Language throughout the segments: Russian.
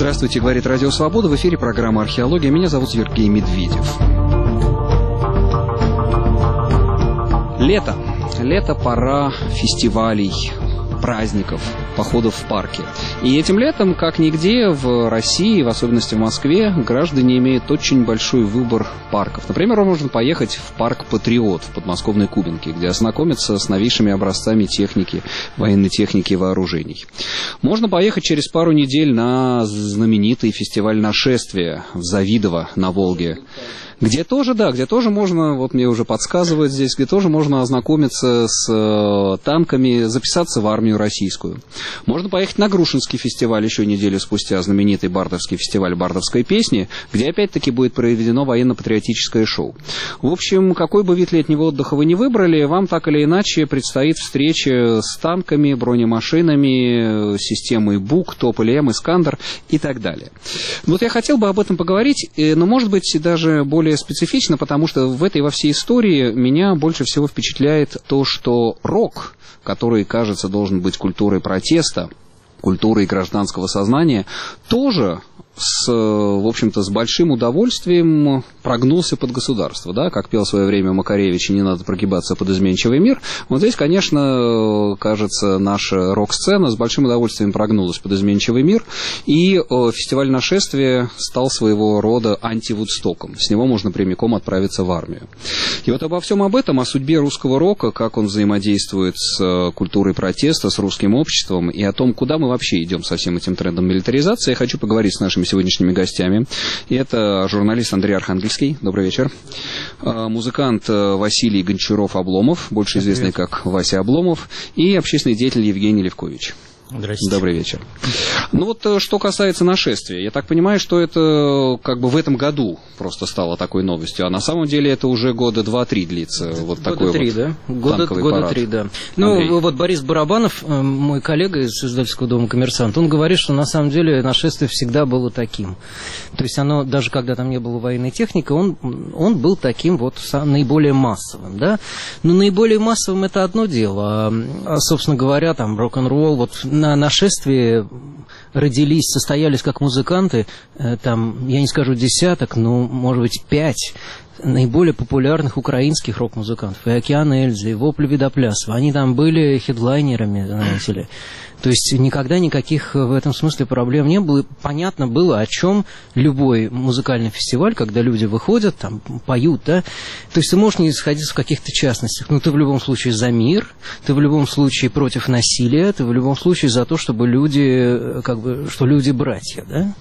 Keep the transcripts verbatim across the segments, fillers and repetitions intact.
Здравствуйте, говорит Радио Свобода. В эфире программа «Археология». Меня зовут Сергей Медведев. Лето. Лето – пора фестивалей, праздников, походов в парке. И этим летом, как нигде в России, в особенности в Москве, граждане имеют очень большой выбор парков. Например, можно поехать в парк «Патриот» в подмосковной Кубинке, где ознакомиться с новейшими образцами техники, военной техники и вооружений. Можно поехать через пару недель на знаменитый фестиваль «Нашествие» в Завидово на Волге, где тоже, да, где тоже можно, вот мне уже подсказывают здесь, где тоже можно ознакомиться с э, танками, записаться в армию российскую. Можно поехать на Грушинский фестиваль еще неделю спустя, знаменитый бардовский фестиваль бардовской песни, где опять-таки будет проведено военно-патриотическое шоу. В общем, какой бы вид летнего отдыха вы ни выбрали, вам так или иначе предстоит встреча с танками, бронемашинами, системой БУК, Тополь М, Искандер и так далее. Вот я хотел бы об этом поговорить, но, может быть, даже более специфично, потому что в этой во всей истории меня больше всего впечатляет то, что рок, который, кажется, должен быть культурой протеста, культурой гражданского сознания, тоже с, в общем-то, с большим удовольствием прогнулся под государство, да, как пел в свое время Макаревич, и не надо прогибаться под изменчивый мир. Вот здесь, конечно, кажется, наша рок-сцена с большим удовольствием прогнулась под изменчивый мир, и фестиваль «Нашествие» стал своего рода анти-вудстоком. С него можно прямиком отправиться в армию. И вот обо всем об этом, о судьбе русского рока, как он взаимодействует с культурой протеста, с русским обществом, и о том, куда мы вообще идем со всем этим трендом милитаризации, я хочу поговорить с нашими сегодняшними гостями. И это журналист Андрей Архангельский. Добрый вечер. Музыкант Василий Гончаров-Обломов, больше известный как Вася Обломов, и общественный деятель Евгений Левкович. Здравствуйте. Добрый вечер. Ну вот, что касается «Нашествия», я так понимаю, что это как бы в этом году просто стало такой новостью, а на самом деле это уже года два-три длится. Вот года такой три, вот да? Года, года три, да. Ну, Андрей. Вот Борис Барабанов, мой коллега из издательского дома «Коммерсант», он говорит, что на самом деле «Нашествие» всегда было таким. То есть оно, даже когда там не было военной техники, он, он был таким вот наиболее массовым, да? Но наиболее массовым это одно дело, а, собственно говоря, там рок-н-ролл, вот на «Нашествии» родились, состоялись как музыканты, там, я не скажу десяток, но, может быть, пять наиболее популярных украинских рок-музыкантов. И «Океан Эльзы», и «Вопли Видоплясова». Они там были хедлайнерами, знаете ли. То есть никогда никаких в этом смысле проблем не было. Понятно было, о чем любой музыкальный фестиваль, когда люди выходят, там, поют, да. То есть ты можешь не исходить в каких-то частностях, но ты в любом случае за мир, ты в любом случае против насилия, ты в любом случае за то, чтобы люди, как бы, что люди братья, да.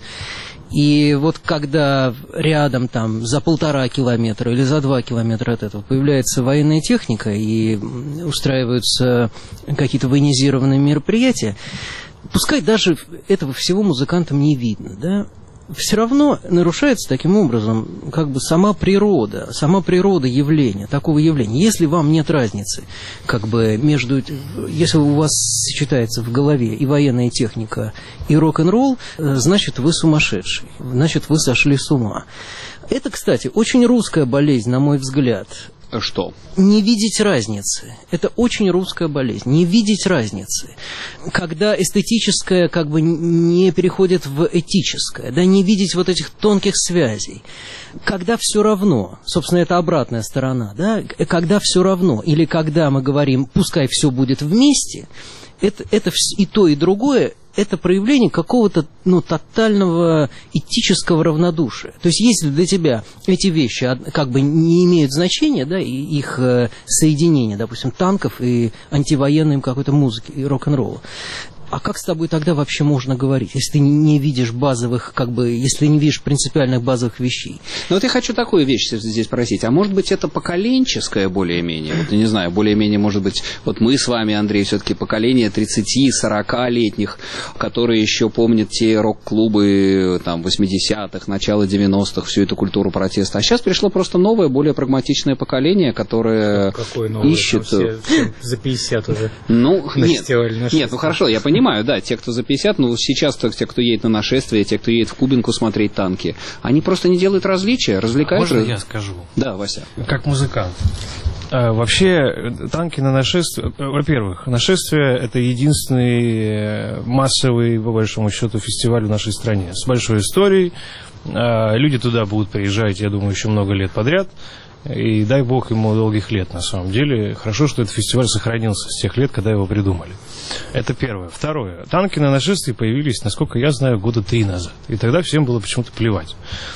И вот когда рядом, там, за полтора километра или за два километра от этого появляется военная техника и устраиваются какие-то военизированные мероприятия, пускай даже этого всего музыкантам не видно, да, все равно нарушается таким образом как бы сама природа, сама природа явления, такого явления. Если вам нет разницы, как бы между, если у вас сочетается в голове и военная техника, и рок-н-ролл, значит, вы сумасшедший, значит, вы сошли с ума. Это, кстати, очень русская болезнь, на мой взгляд. Что? Не видеть разницы. Это очень русская болезнь. Не видеть разницы. Когда эстетическое как бы не переходит в этическое, да, не видеть вот этих тонких связей. Когда все равно, собственно, это обратная сторона, да, когда все равно, или когда мы говорим, пускай все будет вместе, это, это и то, и другое, это проявление какого-то, ну, тотального этического равнодушия. То есть, если для тебя эти вещи как бы не имеют значения, да, и их соединение, допустим, танков и антивоенной какой-то музыки и рок-н-ролла, а как с тобой тогда вообще можно говорить, если ты не видишь базовых, как бы, если ты не видишь принципиальных базовых вещей? Ну вот я хочу такую вещь здесь спросить. А может быть, это поколенческое более-менее? Вот, я не знаю, более-менее, может быть, вот мы с вами, Андрей, все-таки поколение тридцати-сорокалетних, которые еще помнят те рок-клубы там восьмидесятых, начала девяностых, всю эту культуру протеста. А сейчас пришло просто новое, более прагматичное поколение, которое Какое новое? ищет... Все, все за пятьдесят уже. Ну, нет, нет, ну хорошо, я понимаю. понимаю, да, те, кто за пятьдесят, но сейчас те, кто едет на нашествие, те, кто едет в Кубинку смотреть танки, они просто не делают различия, развлекаются. А можно я скажу? Да, Вася. Как музыкант. А, вообще, танки на нашествие... Во-первых, нашествие – это единственный массовый, по большому счету, фестиваль в нашей стране с большой историей. А, люди туда будут приезжать, я думаю, еще много лет подряд. И дай бог ему долгих лет, на самом деле. Хорошо, что этот фестиваль сохранился с тех лет, когда его придумали. Это первое. Второе. Танки на нашествии появились, насколько я знаю, года три назад. И тогда всем было почему-то плевать.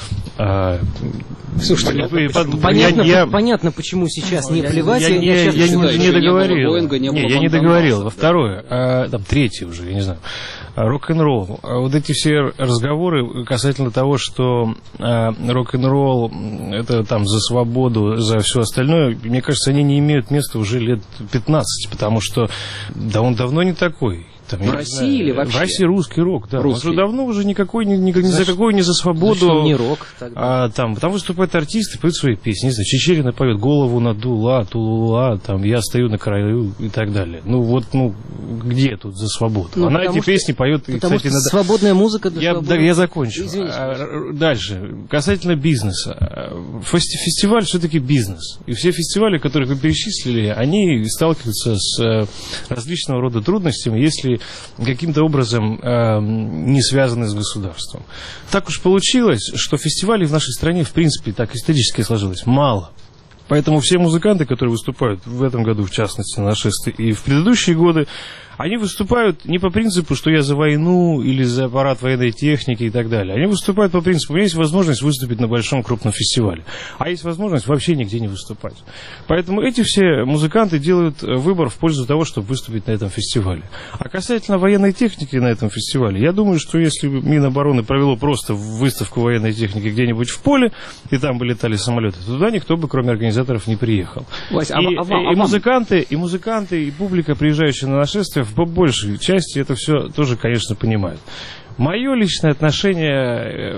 А, Слушайте, по, по, по, понятно, я, понятно, почему сейчас не плевать. Я, я, я, я, я не, не договорил. Боинга, не, не я не договорил. Во второе, а, там третье уже, я не знаю. Рок-н-ролл. Вот эти все разговоры касательно того, что а, рок-н-ролл это там за свободу, за все остальное, мне кажется, они не имеют места уже лет пятнадцать, потому что да он давно не такой. Там, в России знаю, или вообще? В России русский рок, да. Русский. Он уже давно уже никакой, ни, ни, ни за какой, ни за свободу. Значит, не рок тогда. А, там, там выступают артисты, поют свои песни. Не знаю, Чечерина поет «Голову надула, тулула», там «Я стою на краю» и так далее. Ну вот, ну, где тут за свободу? Ну, Она эти что, песни поет... Потому кстати, что надо... свободная музыка... Я, да, я закончу. А, дальше. Касательно бизнеса. Фестиваль все-таки бизнес. И все фестивали, которые вы перечислили, они сталкиваются с различного рода трудностями, если каким-то образом э, не связаны с государством. Так уж получилось, что фестивалей в нашей стране, в принципе, так исторически сложилось, мало. Поэтому все музыканты, которые выступают в этом году, в частности, на нашествии, и в предыдущие годы, они выступают не по принципу, что я за войну или за парад военной техники и так далее. Они выступают по принципу, у меня есть возможность выступить на большом крупном фестивале, а есть возможность вообще нигде не выступать. Поэтому эти все музыканты делают выбор в пользу того, чтобы выступить на этом фестивале. А касательно военной техники на этом фестивале, я думаю, что если бы Минобороны провело просто выставку военной техники где-нибудь в поле, и там бы летали самолеты, то туда никто бы, кроме организаторов, не приехал. Вась, и, а, а, а, и, музыканты, и музыканты, и публика, приезжающая на нашествие, по большей части это все тоже, конечно, понимают. Мое личное отношение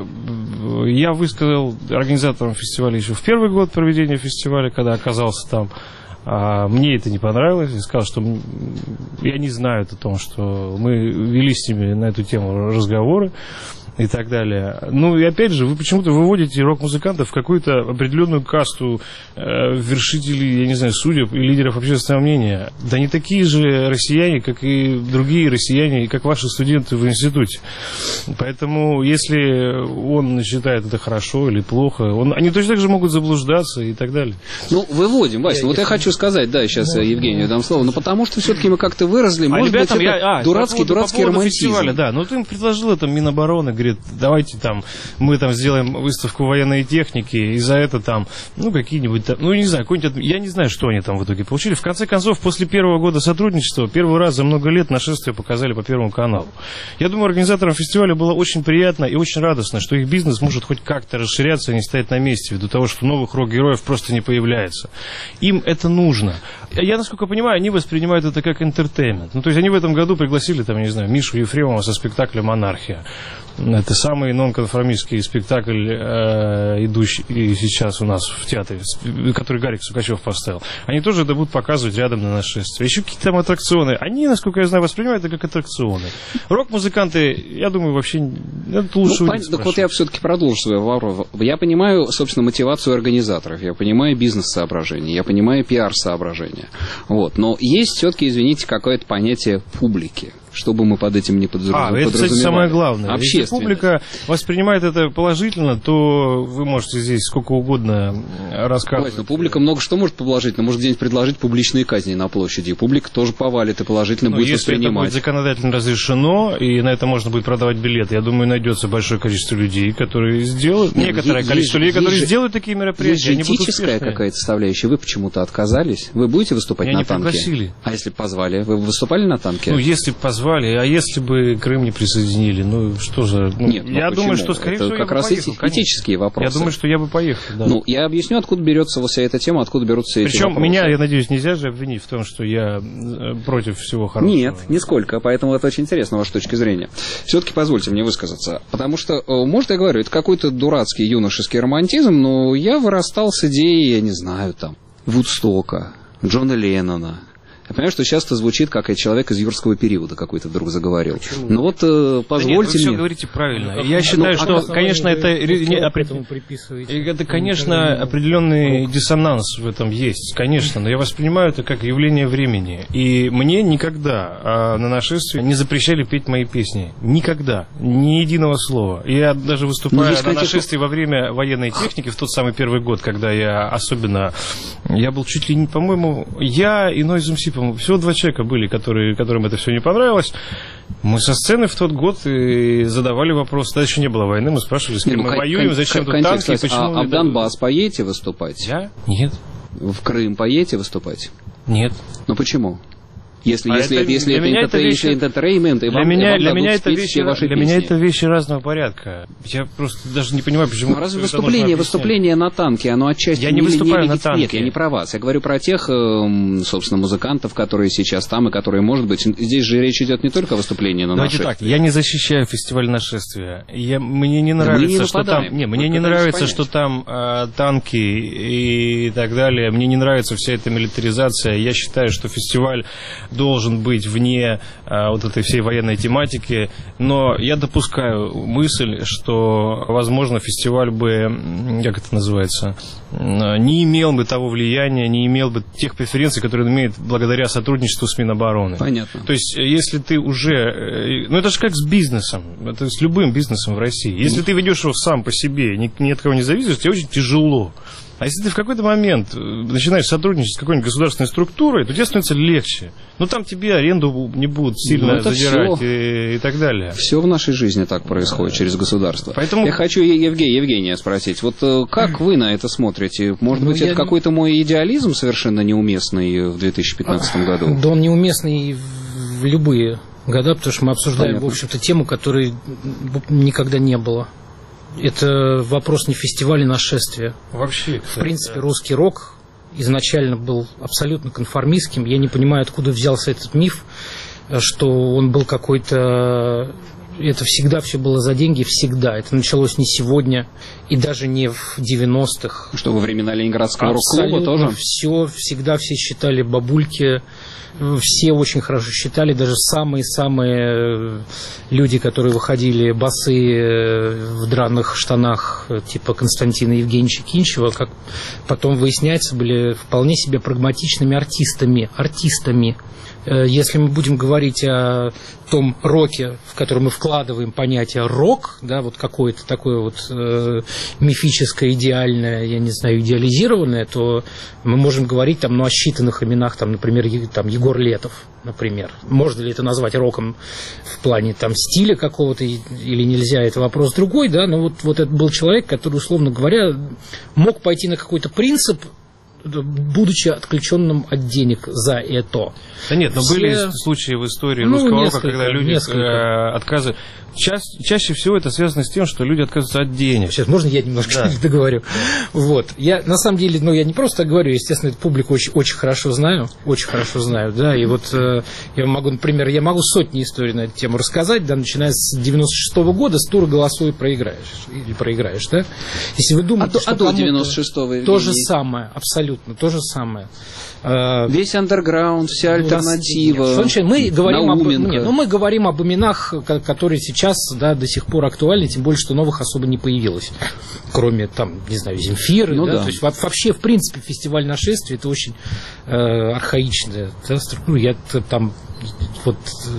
я высказал организаторам фестиваля еще в первый год проведения фестиваля, когда оказался там. Мне это не понравилось. Я сказал, что я не знаю о том, что мы вели с ними на эту тему разговоры и так далее. Ну и опять же, вы почему-то выводите рок-музыкантов в какую-то определенную касту э, вершителей, я не знаю, судеб и лидеров общественного мнения. Да не такие же россияне, как и другие россияне, как ваши студенты в институте. Поэтому, если он считает это хорошо или плохо, он, они точно так же могут заблуждаться и так далее. Ну, выводим, Вася, ну вот я хочу сказать, да, сейчас ну, Евгению дам слово, но потому что все-таки мы как-то выросли, а может ребятам, быть, это я, а, дурацкий, по поводу, дурацкий по романтизм. Фестиваля, да, ну ты им предложил это Минобороны, говорит, давайте там, мы там сделаем выставку военной техники, и за это там, ну, какие-нибудь там, ну, не знаю, какой-нибудь, я не знаю, что они там в итоге получили. В конце концов, после первого года сотрудничества, первый раз за много лет нашествие показали по Первому каналу. Я думаю, организаторам фестиваля было очень приятно и очень радостно, что их бизнес может хоть как-то расширяться и не стоять на месте, ввиду того, что новых рок-героев просто не появляется. Им это нужно. Я, насколько понимаю, они воспринимают это как интертеймент. Ну, то есть они в этом году пригласили, там, не знаю, Мишу Ефремова со спектакля «Монархия». Это самый нонконформистский спектакль, э, идущий сейчас у нас в театре, который Гарик Сукачев поставил. Они тоже это будут показывать рядом на нашествии. Еще какие-то там аттракционы. Они, насколько я знаю, воспринимают это как аттракционы. Рок-музыканты, я думаю, вообще это лучше ну, Так вот я все-таки продолжу свою вопрос. Я понимаю, собственно, мотивацию организаторов, я понимаю бизнес-соображения, я понимаю пиар-соображения. Вот. Но есть все-таки, извините, какое-то понятие публики. Что бы мы под этим не подразумевали. А, это, кстати, самое главное. Если публика воспринимает это положительно, то вы можете здесь сколько угодно рассказывать. Но публика много что может положительно. Может где-нибудь предложить публичные казни на площади. И публика тоже повалит и положительно ну, будет если воспринимать. Если это будет законодательно разрешено, и на это можно будет продавать билеты, я думаю, найдется большое количество людей, которые сделают, Нет, некоторое есть, количество людей, которые же, сделают такие мероприятия. Есть этическая какая-то составляющая. Вы почему-то отказались. Вы будете выступать Меня на не танке? Пригласили. А если позвали? Вы выступали на танке? Ну, если позвали. А если бы Крым не присоединили, ну что же? Ну, Нет, я почему? думаю, что скорее это всего как я раз бы поехал, эти, этические вопросы. Я думаю, что я бы поехал. Да. Ну, я объясню, откуда берется вся эта тема, откуда берутся эти Причем вопросы. меня, я надеюсь, нельзя же обвинить в том, что я против всего хорошего. Нет, нисколько. Поэтому это очень интересно, ваша точка зрения. Все-таки позвольте мне высказаться. Потому что, может, я говорю, это какой-то дурацкий юношеский романтизм, но я вырастал с идеей, я не знаю, там, Вудстока, Джона Леннона, Я понимаю, что часто звучит, как и человек из юрского периода какой-то вдруг заговорил. Почему? Ну вот, э, позвольте да нет, вы мне... все говорите правильно. Ну, Я считаю, ну, что, конечно, это, это, конечно, определенный диссонанс в этом есть, конечно, но я воспринимаю это как явление времени. И мне никогда а, на нашествии не запрещали петь мои песни. Никогда. Ни единого слова. Я даже выступая на нашествии во время военной техники в тот самый первый год, когда я особенно... Я был чуть ли не, по-моему, я и Noise эм си, по-моему, всего два человека были, которые, которым это все не понравилось. Мы со сцены в тот год и задавали вопрос. Тогда еще не было войны, мы спрашивали, с кем мы воюем, зачем тут танки, почему... А в Донбасс поедете выступать? Я? Нет. В Крым поедете выступать? Нет. Ну почему? Если, а если, это, если, это, это, это, вещи, если это entertainment, и для вам, меня, вам для меня это вещи, ваши для песни. меня это вещи разного порядка. Я просто даже не понимаю, почему. Ну, разве выступление, выступление на танке, оно отчасти я не, не выступаю не, на танке. Нет, я не про вас. Я говорю про тех, собственно, музыкантов, которые сейчас там и которые, может быть, здесь же речь идет не только о выступлении на Давайте наших. так, я не защищаю фестиваль нашествия. Я, мне не нравится, не что там, не, мне не нравится, понять. что там э, танки и так далее. Мне не нравится вся эта милитаризация. Я считаю, что фестиваль должен быть вне а, вот этой всей военной тематики, но я допускаю мысль, что, возможно, фестиваль бы, как это называется, не имел бы того влияния, не имел бы тех преференций, которые он имеет благодаря сотрудничеству с Минобороны. Понятно. То есть, если ты уже... Ну, это же как с бизнесом, это с любым бизнесом в России. Если ты ведешь его сам по себе, ни, ни от кого не зависишь, тебе очень тяжело. А если ты в какой-то момент начинаешь сотрудничать с какой-нибудь государственной структурой, то тебе становится легче. Ну, там тебе аренду не будут сильно ну, задирать и, и так далее. Все в нашей жизни так происходит через государство. Поэтому... Я хочу Евгения, Евгения спросить. Вот как вы на это смотрите? Может ну, быть, я... это какой-то мой идеализм совершенно неуместный в две тысячи пятнадцатом году? Да он неуместный в любые года, потому что мы обсуждаем, Понятно. в общем-то, тему, которой никогда не было. Это вопрос не фестиваля, а нашествия. Вообще. В принципе, да. русский рок изначально был абсолютно конформистским. Я не понимаю, откуда взялся этот миф, что он был какой-то... Это всегда все было за деньги, всегда. Это началось не сегодня и даже не в девяностых. Что, во времена Ленинградского рок-клуба тоже? Все, всегда все считали бабульки. Все очень хорошо считали, даже самые-самые люди, которые выходили босые в драных штанах, типа Константина Евгеньевича Кинчева, как потом выясняется, были вполне себе прагматичными артистами. артистами. Если мы будем говорить о том роке, в который мы вкладываем понятие рок, да, вот какое-то такое вот э, мифическое, идеальное, я не знаю, идеализированное, то мы можем говорить там, ну, о считанных именах, там, например, там, Егор Летов, например. Можно ли это назвать роком в плане там, стиля какого-то или нельзя, это вопрос другой, да, но вот, вот это был человек, который, условно говоря, мог пойти на какой-то принцип, будучи отключенным от денег за это. Да нет, но Все... были случаи в истории ну, русского рока, когда люди э, отказывают. Ча- чаще всего это связано с тем, что люди отказываются от денег. Сейчас, можно я немножко да. договорю? Вот. Я, на самом деле, ну, я не просто так говорю, естественно, эту публику очень, очень хорошо знаю, очень хорошо знаю, да, и вот э, я могу, например, я могу сотни историй на эту тему рассказать, да, начиная с девяносто шестого года, с тура «Голосуй» проиграешь, или проиграешь, да? Если вы думаете, а что а до девяносто шестого, то же самое, абсолютно, то же самое. Весь андерграунд, вся альтернатива. Нет, мы говорим об, нет, ну, мы говорим об именах, которые сейчас да, до сих пор актуальны, тем более, что новых особо не появилось. Кроме, там, не знаю, Земфиры. Ну, да? Да. То есть, вообще, в принципе, фестиваль нашествия это очень э, архаичная да, структура. Я там вот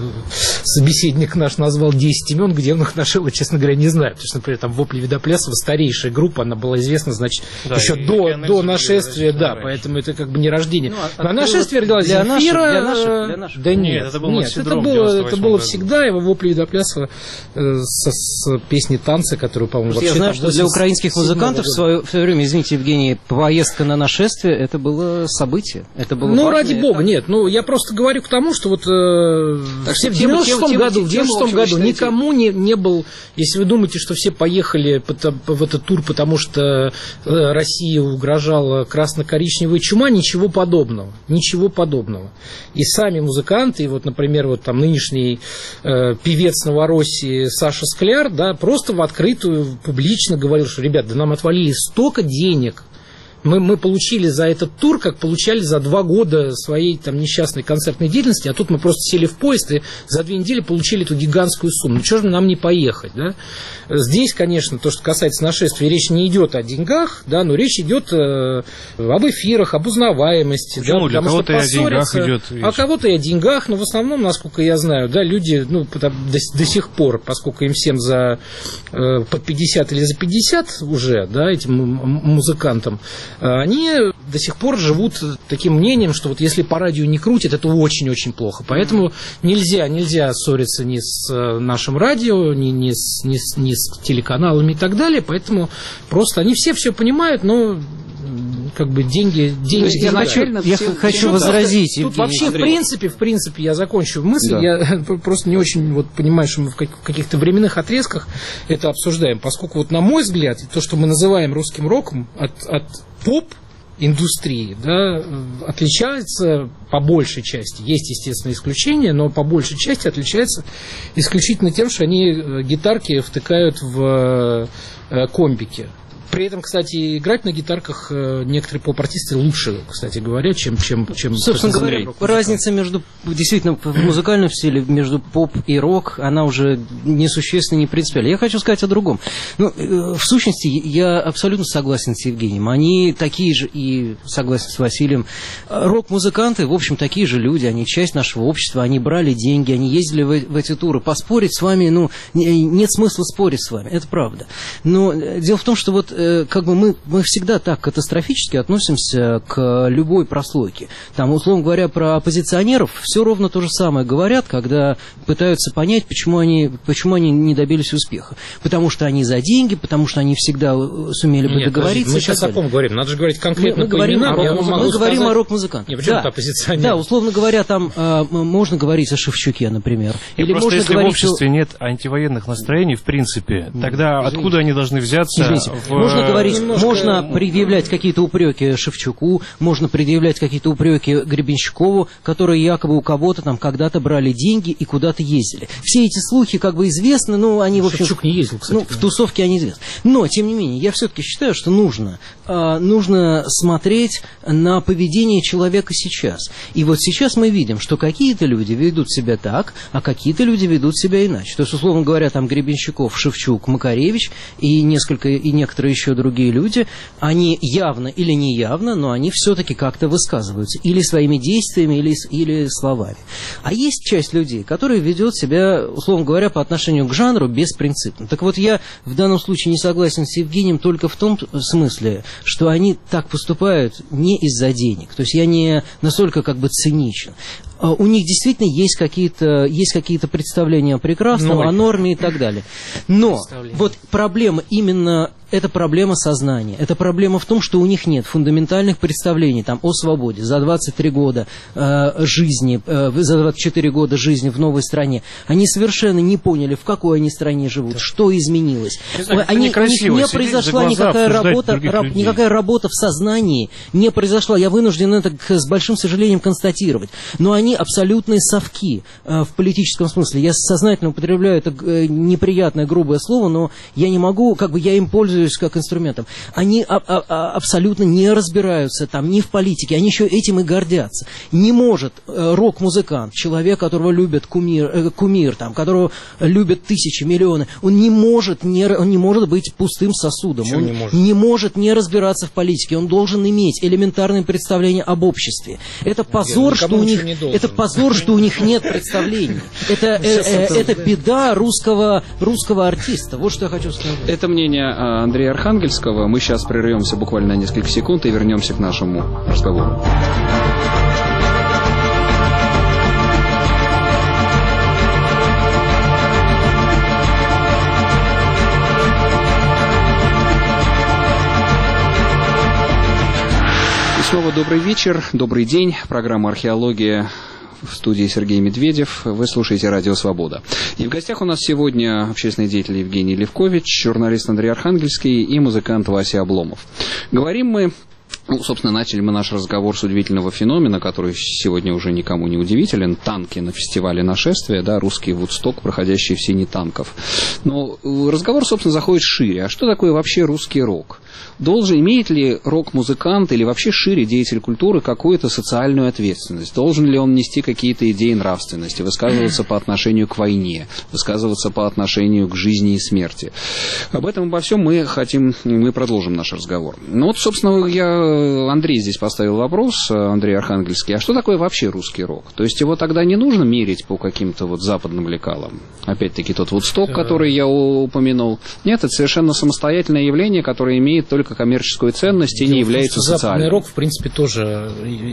собеседник наш назвал десять имен, где он их нашел, я, честно говоря, не знаю. Потому что, например, там «Вопли Видоплясова», старейшая группа, она была известна, значит, да, еще до, до нашествия, да, раньше. Поэтому это как бы не рождение. Ну, на нашествие родилась Земфира. Для наших, для наших. Да нет, нет, это, был нет, это было, это было всегда его «Вопли Видоплясова» с, с песней «Танцы», которую, по-моему, вообще... Я знаю, что для украинских музыкантов в свое, в свое время, извините, Евгений, поездка на нашествие, это было событие. Это было ну, ради бога, нет. Ну, я просто говорю к тому, что вот э, все в девяносто шестом году, в девяносто шестом году никому не, не был... Если вы думаете, что все поехали в этот тур, потому что Россия угрожала красно-коричневая чума, ничего подобного. Ничего подобного. И сами музыканты, и вот, например, вот там нынешний э, певец Новороссии Саша Скляр, да, просто в открытую, публично говорил, что, ребят, да нам отвалили столько денег, Мы, мы получили за этот тур, как получали за два года своей там несчастной концертной деятельности, а тут мы просто сели в поезд и за две недели получили эту гигантскую сумму. Ну, чего же нам не поехать, да? Здесь, конечно, то, что касается нашествия, речь не идет о деньгах, да, но речь идет э, об эфирах, об узнаваемости. Почему? Да, Для кого-то и о деньгах идет речь. А кого-то и о деньгах, но в основном, насколько я знаю, да, люди, ну, до, до сих пор, поскольку им всем за э, под пятьдесят или за пятьдесят уже, да, этим музыкантам, они до сих пор живут таким мнением, что вот если по радио не крутят, это очень-очень плохо. Поэтому нельзя, нельзя ссориться ни с нашим радио, ни, ни, с, ни, с, ни с телеканалами и так далее. Поэтому просто они все все понимают, но как бы деньги... деньги я хочу, я хочу возразить, Тут, тут вообще, Андрей. в принципе, в принципе, я закончу мысль, да. Я просто не очень вот понимаю, что мы в каких-то временных отрезках это обсуждаем, поскольку вот на мой взгляд, то, что мы называем русским роком, от, от поп-индустрии, да, отличается по большей части. Есть, естественно, исключения, но по большей части отличается исключительно тем, что они гитарки втыкают в комбики. При этом, кстати, играть на гитарках некоторые поп-артисты лучше, кстати говоря, чем... чем, чем Собственно говоря, разница между, действительно, в музыкальном стиле, между поп и рок, она уже несущественна, не принципиальна. Я хочу сказать о другом. Ну, в сущности, я абсолютно согласен с Евгением. Они такие же, и согласен с Василием. Рок-музыканты, в общем, такие же люди, они часть нашего общества, они брали деньги, они ездили в, в эти туры. Поспорить с вами, ну, нет смысла спорить с вами, это правда. Но дело в том, что вот как бы мы, мы всегда так катастрофически относимся к любой прослойке. Там, условно говоря, про оппозиционеров все ровно то же самое говорят, когда пытаются понять, почему они, почему они не добились успеха. Потому что они за деньги, потому что они всегда сумели бы Нет, договориться. Мы сейчас о ком говорим? Надо же говорить конкретно. Мы, мы говорим, о, рок, мы говорим о рок-музыкантах. Нет, почему да, оппозиционер? Да, условно говоря, там э, можно говорить о Шевчуке, например. И Или просто можно если говорить, в обществе что... нет антивоенных настроений, в принципе, тогда Извините. откуда они должны взяться? Извините. В... Можно говорить, немножко... можно предъявлять какие-то упреки Шевчуку, можно предъявлять какие-то упреки Гребенщикову, которые якобы у кого-то там когда-то брали деньги и куда-то ездили. Все эти слухи как бы известны, но они, в общем... Шевчук не ездил, кстати. Ну, в тусовке они известны. Но, тем не менее, я все-таки считаю, что нужно, э, нужно смотреть на поведение человека сейчас. И вот сейчас мы видим, что какие-то люди ведут себя так, а какие-то люди ведут себя иначе. То есть, условно говоря, там Гребенщиков, Шевчук, Макаревич и несколько, и некоторые еще другие люди, они явно или неявно, но они все-таки как-то высказываются. Или своими действиями, или, или словами. А есть часть людей, которые ведут себя, условно говоря, по отношению к жанру беспринципно. Так вот, я в данном случае не согласен с Евгением только в том смысле, что они так поступают не из-за денег. То есть я не настолько как бы циничен. У них действительно есть какие-то, есть какие-то представления о прекрасном, Ноль. о норме и так далее. Но вот проблема именно... Это проблема сознания. Это проблема в том, что у них нет фундаментальных представлений там, о свободе. За двадцать три года э, жизни, э, за двадцать четыре года жизни в новой стране они совершенно не поняли, в какой они стране живут, да. что изменилось. Знаю, они, у них не произошла никакая работа, раб, никакая работа в сознании, не произошла. Я вынужден это с большим сожалением констатировать. Но они абсолютные совки э, в политическом смысле. Я сознательно употребляю это э, неприятное, грубое слово, но я не могу, как бы я им пользуюсь как инструментом. Они а, а, абсолютно не разбираются там ни в политике, они еще этим и гордятся. Не может э, рок-музыкант, человек, которого любят кумир, э, кумир там, которого любят тысячи, миллионы, он не может не, он не может быть пустым сосудом. Он не может? не может не разбираться в политике. Он должен иметь элементарное представление об обществе. Это позор, что у них, это позор, что у них нет представлений. Это, э, э, это беда русского, русского артиста. Вот что я хочу сказать. Это мнение Андрея Архангельского. Мы сейчас прервемся буквально на несколько секунд и вернемся к нашему разговору. И снова добрый вечер, добрый день. Программа «Археология». В студии Сергей Медведев. Вы слушаете «Радио Свобода». И в гостях у нас сегодня общественный деятель Евгений Левкович, журналист Андрей Архангельский и музыкант Вася Обломов. Говорим мы Ну, собственно, начали мы наш разговор с удивительного феномена, который сегодня уже никому не удивителен. Танки на фестивале «Нашествие», да, русский Вудсток, проходящий в сине танков. Но разговор, собственно, заходит шире. А что такое вообще русский рок? Должен, имеет ли рок-музыкант или вообще шире деятель культуры какую-то социальную ответственность? Должен ли он нести какие-то идеи нравственности, высказываться по отношению к войне, высказываться по отношению к жизни и смерти? Об этом обо всем мы хотим, мы продолжим наш разговор. Ну вот, собственно, я... Андрей здесь поставил вопрос, Андрей Архангельский, а что такое вообще русский рок? То есть его тогда не нужно мерить по каким-то вот западным лекалам? Опять-таки тот Вудсток, который я упомянул. Нет, это совершенно самостоятельное явление, которое имеет только коммерческую ценность и не является социальным. Западный рок, в принципе, тоже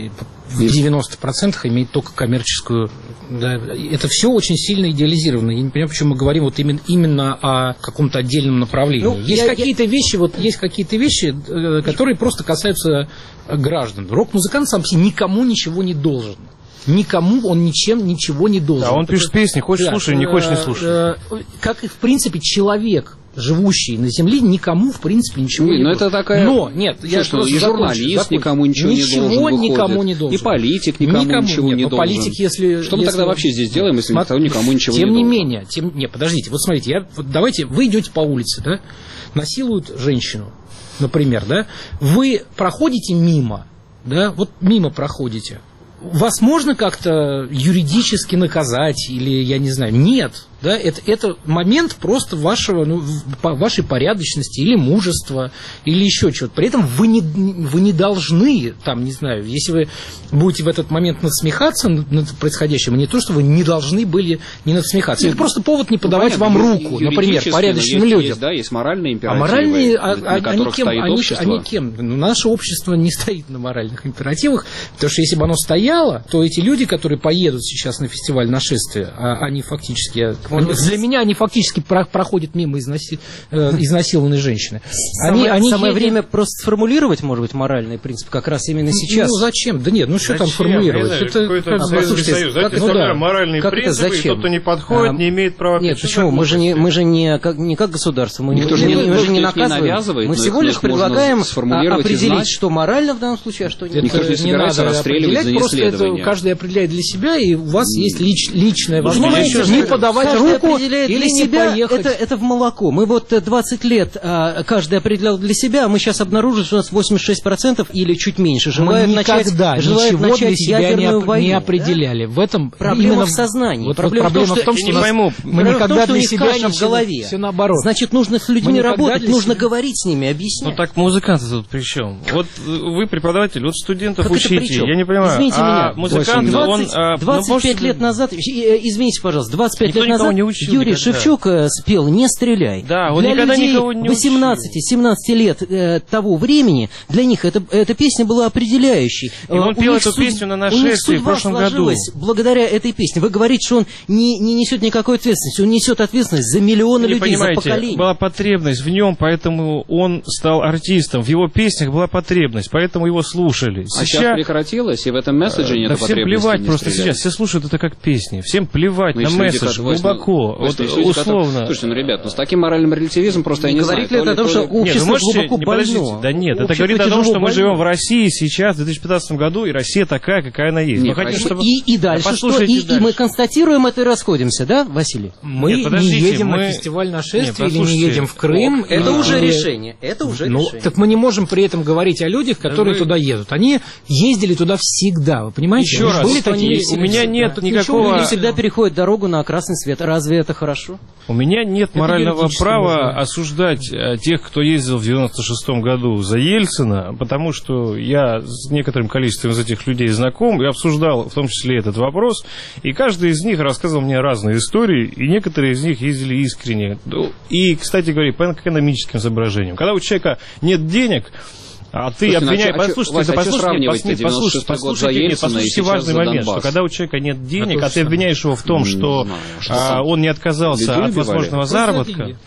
в девяноста процентах имеет только коммерческую. Да, это все очень сильно идеализировано. Я не понимаю, почему мы говорим вот именно, именно о каком-то отдельном направлении. Ну, есть я, какие-то я... вещи, вот есть какие-то вещи, которые просто касаются граждан. Рок-музыкант сам себе никому ничего не должен. Никому он ничем ничего не должен. Да, он пишет песни, хочешь да, слушай, не хочешь не слушай. Как и, в принципе, человек, живущий на земле, никому, в принципе, ничего не, не но должен. Это такая... Но, нет, я что, и журналист закончу. Никому ничего, ничего не должен. Никому не должен. И политик никому, никому ничего нет, не должен. Политик, если, что мы если... тогда вообще здесь делаем, если Смотри, никто никому ничего тем не, не должен? Тем не менее, тем... не, подождите, вот смотрите, я... вот давайте, вы идете по улице, да, насилуют женщину, например, да, вы проходите мимо, да, вот мимо проходите. Вас можно как-то юридически наказать или, я не знаю, нет. Да, это, это момент просто вашего, ну, вашей порядочности или мужества, или еще чего-то. При этом вы не, вы не должны, там, не знаю, если вы будете в этот момент насмехаться над происходящим, не то, что вы не должны были не насмехаться. Это просто повод не подавать ну, вам руку, например, порядочным есть, людям. Есть, да, есть моральные императивы, а моральные, на, на а, которых они кем, стоит они, общество. Они кем? Ну, наше общество не стоит на моральных императивах, потому что если бы оно стояло, то эти люди, которые поедут сейчас на фестиваль «Нашествие», они фактически... Для меня они фактически про- проходят мимо изнаси... э, изнасилованной женщины. Они, самое они самое едут... время просто сформулировать, может быть, моральный принцип как раз именно сейчас. Ну, зачем? Да нет, ну что там формулировать? Знаю, это какой-то как, Советский Союз. Как, ну, да. Моральные как принципы, это, и тот, кто не подходит, а, не имеет права... Нет, почему? Мы же, не, мы же не, как, не как государство, мы, Никто не, же не, не, мы же не наказываем. Мы всего лишь предлагаем определить, что морально в данном случае, а что нет. Никто же не собирается расстреливать за неисследование. Каждый определяет для себя, и у вас есть лич, личная возможность не подавать руку или не поехать. Это, это в молоко. Мы вот двадцать лет а, каждый определял для себя, а мы сейчас обнаружили, что у нас восемьдесят шесть процентов или чуть меньше желают мы начать, желают ничего начать для себя ядерную не, войну. Не определяли. Да? В этом проблема именно в сознании. Вот проблема, проблема в том, что, что, что пойму. мы никогда том, для себя не в голове. Все наоборот. Значит, нужно с людьми работать, нужно себя... говорить с ними, объяснять. Ну так музыканты тут при чем? Вот вы преподаватель, вот студентов как учите. Я не понимаю. Извините а меня. Музыкант, двадцать, он... двадцать пять лет назад, извините, пожалуйста, двадцать пять Никто лет назад Юрий никогда. Шевчук спел «Не стреляй». Да, он для никогда людей никого не восемнадцати-семнадцати лет э, того времени, для них это, эта песня была определяющей. И он у пел эту суд... песню на нашествии в прошлом году. Благодаря этой песне. Вы говорите, что он не, не несет никакой ответственности. Он несет ответственность за миллионы Вы людей, не за поколение. Была потребность в нем, поэтому он стал артистом. В его песнях была потребность, поэтому его слушали. А сейчас, сейчас прекратилось, и в этом месседже нет да потребности. Всем плевать не просто стрелять. сейчас. Все слушают это как песни. Всем плевать ну, на месседж глубоко. Вот, условно. Слушайте, ну, ребят, ну с таким моральным релятивизмом просто не я не говорит знаю. Ли это о том, что общество нет, глубоко не, больно? Да нет, общество это говорит о том, что мы больно. живем в России сейчас, в две тысячи пятнадцатом году, и Россия такая, какая она есть. Нет, хотите, чтобы... и, и дальше да, что? И, дальше. И мы констатируем это и расходимся, да, Василий? Мы нет, не едем мы... на фестиваль «Нашествие» нет, или не едем в Крым. О, это или... уже решение. Это уже ну, решение. Так мы не можем при этом говорить о людях, которые вы... туда едут. Они ездили туда всегда, вы понимаете? Еще раз, были такие у меня нет да. никакого... Люди всегда переходят дорогу на красный свет. Разве это хорошо? У меня нет это морального права можно. осуждать тех, кто ездил в девяносто шестом году за Ельцина, потому что я с некоторым количеством из этих людей знаком и обсуждал в том числе этот вопрос, и каждый из них рассказывал мне разные истории, и некоторые из них ездили искренне. И, кстати говоря, по экономическим соображениям. Когда у человека нет денег, а ты обвиняешь... А послушайте, Вася, послушайте, послушайте, послушайте, послушайте, нет, послушайте важный момент, что когда у человека нет денег, а, а ты обвиняешь его в том, что, знаю, что а, он не отказался от возможного заработка,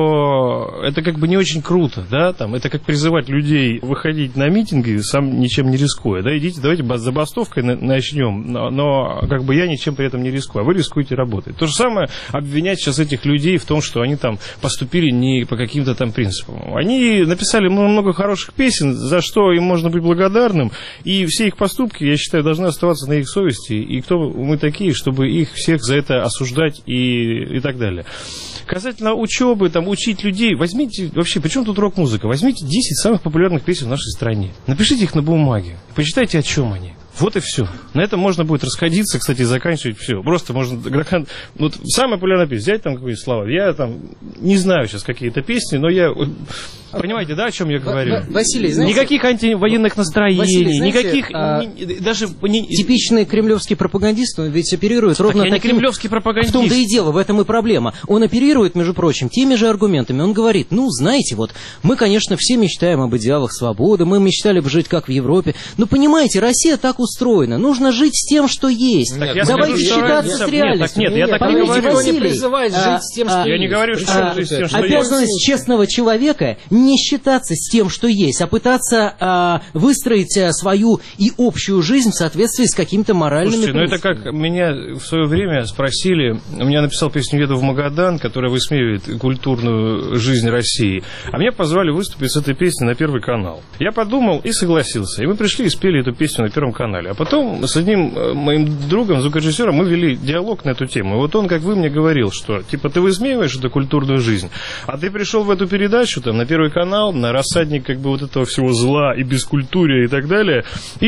то это как бы не очень круто, да, там, это как призывать людей выходить на митинги, сам ничем не рискуя, да, идите, давайте забастовкой начнем, но, но как бы я ничем при этом не рискую, а вы рискуете работать. То же самое обвинять сейчас этих людей в том, что они там поступили не по каким-то там принципам. Они написали много хороших песен, за что им можно быть благодарным, и все их поступки, я считаю, должны оставаться на их совести, и кто мы такие, чтобы их всех за это осуждать и, и так далее. Касательно учебы, там, учить людей, возьмите, вообще, при чем тут рок-музыка? Возьмите десять самых популярных песен в нашей стране, напишите их на бумаге, почитайте, о чем они. Вот и все. На этом можно будет расходиться, кстати, и заканчивать все. Просто можно... Вот самая популярная песня, взять там какую-нибудь слова. Я там не знаю сейчас какие-то песни, но я... Понимаете, да, о чем я говорю? Василий, знаете... Никаких антивоенных настроений, Василий, знаете, никаких... А... Ни, даже... Не... Типичный кремлевский пропагандист, он ведь оперирует ровно так я таким... не кремлевский пропагандист. В том-то и дело, в этом и проблема. Он оперирует, между прочим, теми же аргументами. Он говорит, ну, знаете, вот, мы, конечно, все мечтаем об идеалах свободы, мы мечтали бы жить как в Европе, но, понимаете, Россия так устроена, нужно жить с тем, что есть. Так Давайте скажу, считаться что... с реальностью. Нет, так, нет, я так не говорю. Никто не призывает жить а, с тем, что а, есть. Я не говорю, что а, жить с тем, что обязанность есть. честного человека не считаться с тем, что есть, а пытаться а, выстроить а, свою и общую жизнь в соответствии с какими-то моральными Слушайте, ну это принципами. как меня в свое время спросили, у меня написал песню «Еду в Магадан», которая высмеивает культурную жизнь России, а меня позвали выступить с этой песней на Первый канал. Я подумал и согласился, и мы пришли и спели эту песню на Первом канале, а потом с одним моим другом, звукорежиссером, мы вели диалог на эту тему, и вот он, как вы мне говорил, что, типа, ты высмеиваешь эту культурную жизнь, а ты пришел в эту передачу, там, на Первый канал, на рассадник, как бы, вот этого всего зла и бескультурия и так далее, и,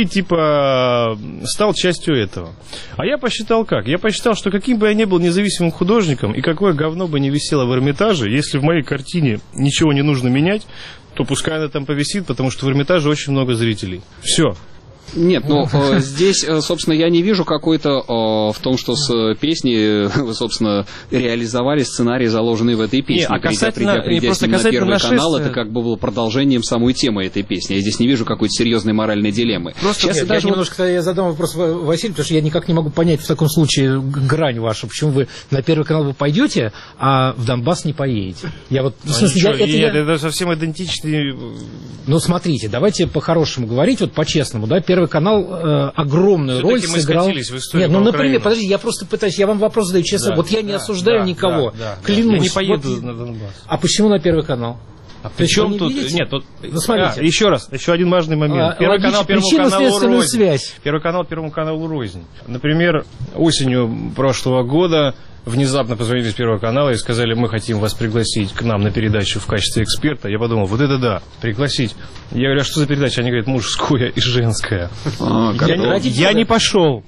типа, стал частью этого. А я посчитал как? Я посчитал, что каким бы я ни был независимым художником, и какое говно бы ни висело в Эрмитаже, если в моей картине ничего не нужно менять, то пускай она там повисит, потому что в Эрмитаже очень много зрителей. Все. Нет, ну э, здесь, э, собственно, я не вижу какой-то э, в том, что с песней, э, собственно, реализовали сценарий, заложенный в этой песне. Не, а касательно, придя, придя, придя с ним на Первый нашествия... канал, это как бы было продолжением самой темы этой песни. Я здесь не вижу какой-то серьезной моральной дилеммы. Просто Сейчас нет, я даже немножко вот... я задам вопрос Василию, потому что я никак не могу понять в таком случае грань вашу, почему вы на Первый канал вы пойдете, а в Донбасс не поедете. Я вот, ну, в смысле, ничего, я, это, нет, я... это совсем идентичный... Ну, смотрите, давайте по-хорошему говорить, вот по-честному, да, Первый канал э, огромную роль сыграл. Мы в историю. Нет, ну, например, подождите, я просто пытаюсь, я вам вопрос задаю честно, да, вот я не да, осуждаю да, никого, да, да, клянусь. Я не поеду вот, на Донбасс. А почему на Первый канал? А при чем тут... Видите? Нет, тут... Ну, смотрите. А, еще раз, еще один важный момент. А, Первый канал Первому каналу рознь. Связь. Первый канал Первому каналу рознь. Например, осенью прошлого года внезапно позвонили с Первого канала и сказали, мы хотим вас пригласить к нам на передачу в качестве эксперта. Я подумал, вот это да, пригласить. Я говорю, а что за передача? Они говорят, мужская и женская. А, я не, я не пошел.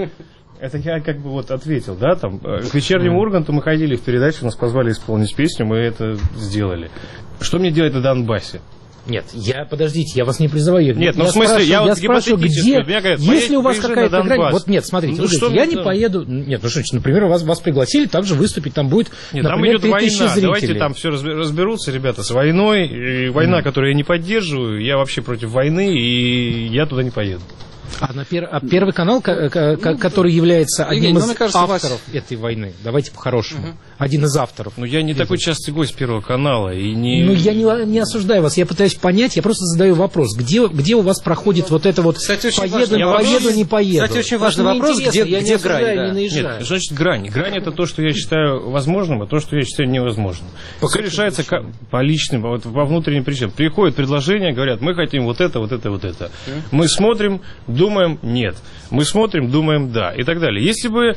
Это я как бы вот ответил, да, там, к вечернему Урганту мы ходили в передачу, нас позвали исполнить песню, мы это сделали. Что мне делать на Донбассе? Нет, я, подождите, я вас не призываю. Нет, ну я в смысле, я, я вот спрашиваю, где, говорят, если у вас какая-то грань, вот нет, смотрите, ну, вы что говорите, я это? не поеду, нет, ну что, например, вас, вас пригласили также выступить, там будет, нет, например, там идет три тысячи война, зрителей. давайте там все разберутся, ребята, с войной, и война, mm. которую я не поддерживаю, я вообще против войны, и я туда не поеду. А, на пер... а Первый канал, который является одним из авторов этой войны, давайте по-хорошему, угу. один из авторов. Ну, я не такой частый гость Первого канала, и не... Ну, я не, не осуждаю вас, я пытаюсь понять, я просто задаю вопрос, где, где у вас проходит вот это вот кстати, поеду, не поеду, не поеду. Кстати, очень важный вопрос, где, я где не грань, осуждаю, да. не наезжаю. Нет, значит, грань. Грань — это то, что я считаю возможным, а то, что я считаю невозможным. Все решается как, по личным, вот, по внутренним причинам. Приходят предложения, говорят, мы хотим вот это, вот это, вот это. Мы смотрим, думаем, нет. Мы смотрим, думаем, да, и так далее. Если бы,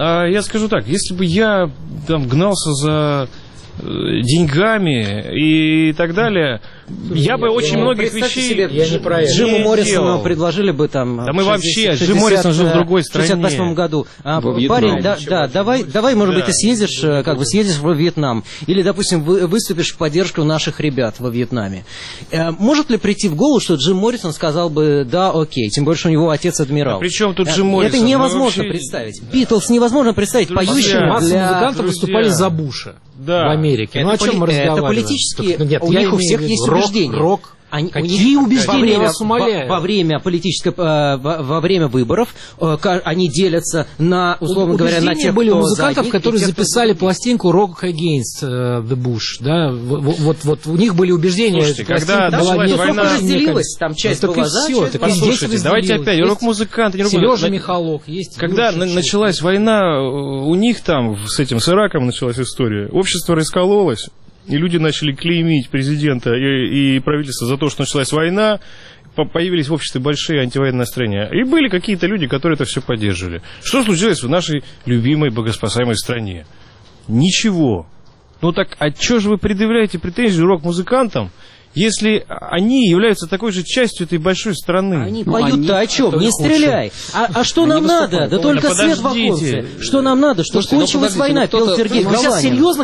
я скажу так, если бы я там гнался за деньгами и так далее, я, я бы очень я, многих вещей себе, я не про Джиму Моррисону предложили бы там... Да мы вообще, Джим Моррисон жил в другой стране. В шестьдесят восьмом году. А, парень, да, да, давай, давай, может да. быть, ты съездишь, как бы съездишь во Вьетнам, или, допустим, вы, выступишь в поддержку наших ребят во Вьетнаме. Может ли прийти в голову, что Джим Моррисон сказал бы, да, окей, тем больше у него отец адмирал? А при чем тут Джим Моррисон? Это невозможно вообще... представить. Битлз невозможно представить поющим масса для... музыкантов выступали за Буша. Да. В Америке. Ну, о чем мы разговариваем? Это политические... Нет, у них у всех есть рок, убеждения. Рок. Они, Какие убеждения, во время, во, во время политической, э, во, во время выборов э, они делятся на, условно у, говоря, на тех, были кто у музыкантов, за, которые тех, записали кто... пластинку Rock Against uh, the Bush, да, вот, вот, вот у них были убеждения. Слушайте, когда началась война, разделилась, там часть ну, была за, все, часть послушайте, давайте опять, рок-музыканты, Сережа Михалок есть. Когда на, началась война, у них там с этим с Ираком началась история, общество раскололось. и люди начали клеймить президента и, и правительство за то, что началась война, появились в обществе большие антивоенные настроения. И были какие-то люди, которые это все поддерживали. Что случилось в нашей любимой богоспасаемой стране? Ничего. Ну так, а что же вы предъявляете претензии рок-музыкантам, если они являются такой же частью этой большой страны? Они ну, поют-то о чем? Не стреляй. А, а что они нам надо? Да только свет в оконце. Что нам надо? Что кончилась война, пел Сергей Галанин. Сейчас серьезно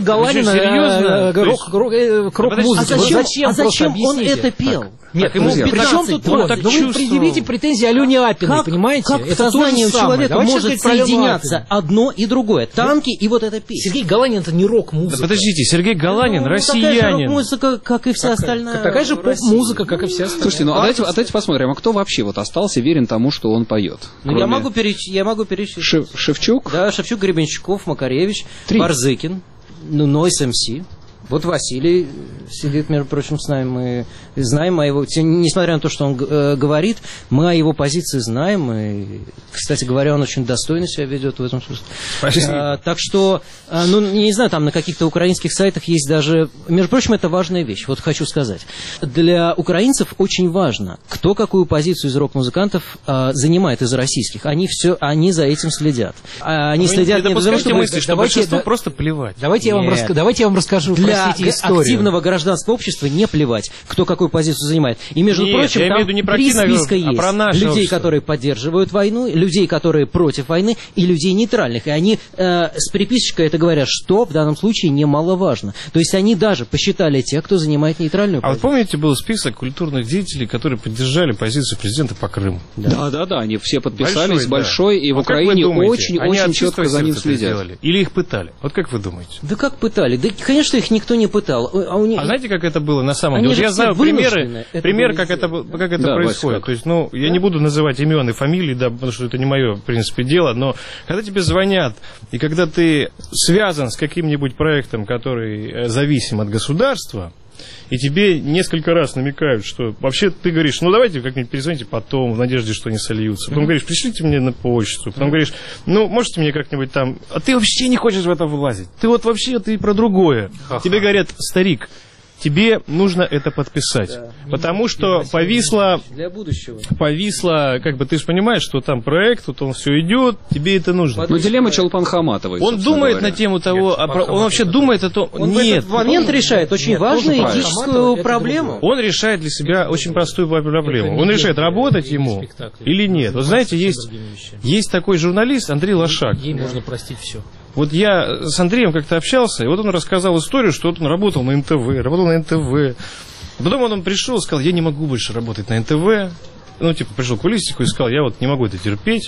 Галанин рок-музыка. А зачем он это пел? Нет, ему причем тут он? Ну вы предъявите претензии Алене Апиной, понимаете? Как в сознании человека может соединяться одно и другое? Танки и вот эта песня. Сергей Галанин это не рок-музыка. Подождите, Сергей Галанин россиянин. Такая же рок-музыка, как и вся остальная. Такая же поп-музыка, как и вся остальная. Слушайте, ну а давайте, а давайте посмотрим, а кто вообще вот остался верен тому, что он поет? Ну я могу перечислить. Я могу перечислить. Шев, Шевчук? Да, Шевчук, Гребенщиков, Макаревич, Три. Барзыкин, ну, Нойс эм си. Вот Василий сидит, между прочим, с нами, мы знаем о его... Несмотря на то, что он э, говорит, мы о его позиции знаем, и, кстати говоря, он очень достойно себя ведет в этом смысле. А, так что, а, ну, не знаю, там на каких-то украинских сайтах есть даже... Между прочим, это важная вещь, вот хочу сказать. Для украинцев очень важно, кто какую позицию из рок-музыкантов а, занимает из российских. Они все, они за этим следят. А, они вы следят... Не допускайте мысли, что большинству да, просто плевать. Давайте я, вам рас... давайте я вам расскажу... Для активного гражданского общества не плевать, кто какую позицию занимает. И, между Нет, прочим, там три практично, списка а есть. Про людей, общество. которые поддерживают войну, людей, которые против войны, и людей нейтральных. И они э, с приписочкой это говорят, что в данном случае немаловажно. То есть они даже посчитали тех, кто занимает нейтральную а позицию. А вы помните, был список культурных деятелей, которые поддержали позицию президента по Крыму? Да, да, да, они все подписались, большой, большой да. и в а Украине очень-очень четко за ним следят. Сделали? Или их пытали? Вот как вы думаете? Да как пытали? Да, конечно, их никто не пытал. А, у них... а знаете, как это было на самом деле? Вот я знаю примеры, пример, как это, как это да, происходит. Как? То есть, ну, я да? не буду называть имен и фамилии, да, потому что это не мое, в принципе, дело, но когда тебе звонят, и когда ты связан с каким-нибудь проектом, который зависим от государства, и тебе несколько раз намекают, что вообще ты говоришь, ну давайте как-нибудь перезвоните потом, в надежде, что они сольются. Потом mm-hmm. говоришь, пришлите мне на почту. Потом mm-hmm. говоришь, ну можете мне как-нибудь там... А ты вообще не хочешь в это влазить. Ты вот вообще, ты про другое. Ха-ха. Тебе говорят, старик, тебе нужно это подписать. Да. Потому что повисло, для будущего. повисло, как бы ты же понимаешь, что там проект, вот он все идет, тебе это нужно. Ну, дилемма Чолпан Хаматовой. Он думает говоря. на тему того, Нет, а про, он вообще думает о том... Он Нет, в этот момент он, решает очень Нет, важную этическую проблему. Он решает для себя очень простую проблему. Он решает, работать ему или нет. Вот знаете, есть, есть такой журналист Андрей Лошак. Ей можно простить все. Вот я с Андреем как-то общался, и вот он рассказал историю, что вот он работал на эн тэ вэ, работал на эн тэ вэ. Потом он, он пришел и сказал, я не могу больше работать на эн тэ вэ. Ну, типа, пришел Кулистику и сказал, я вот не могу это терпеть.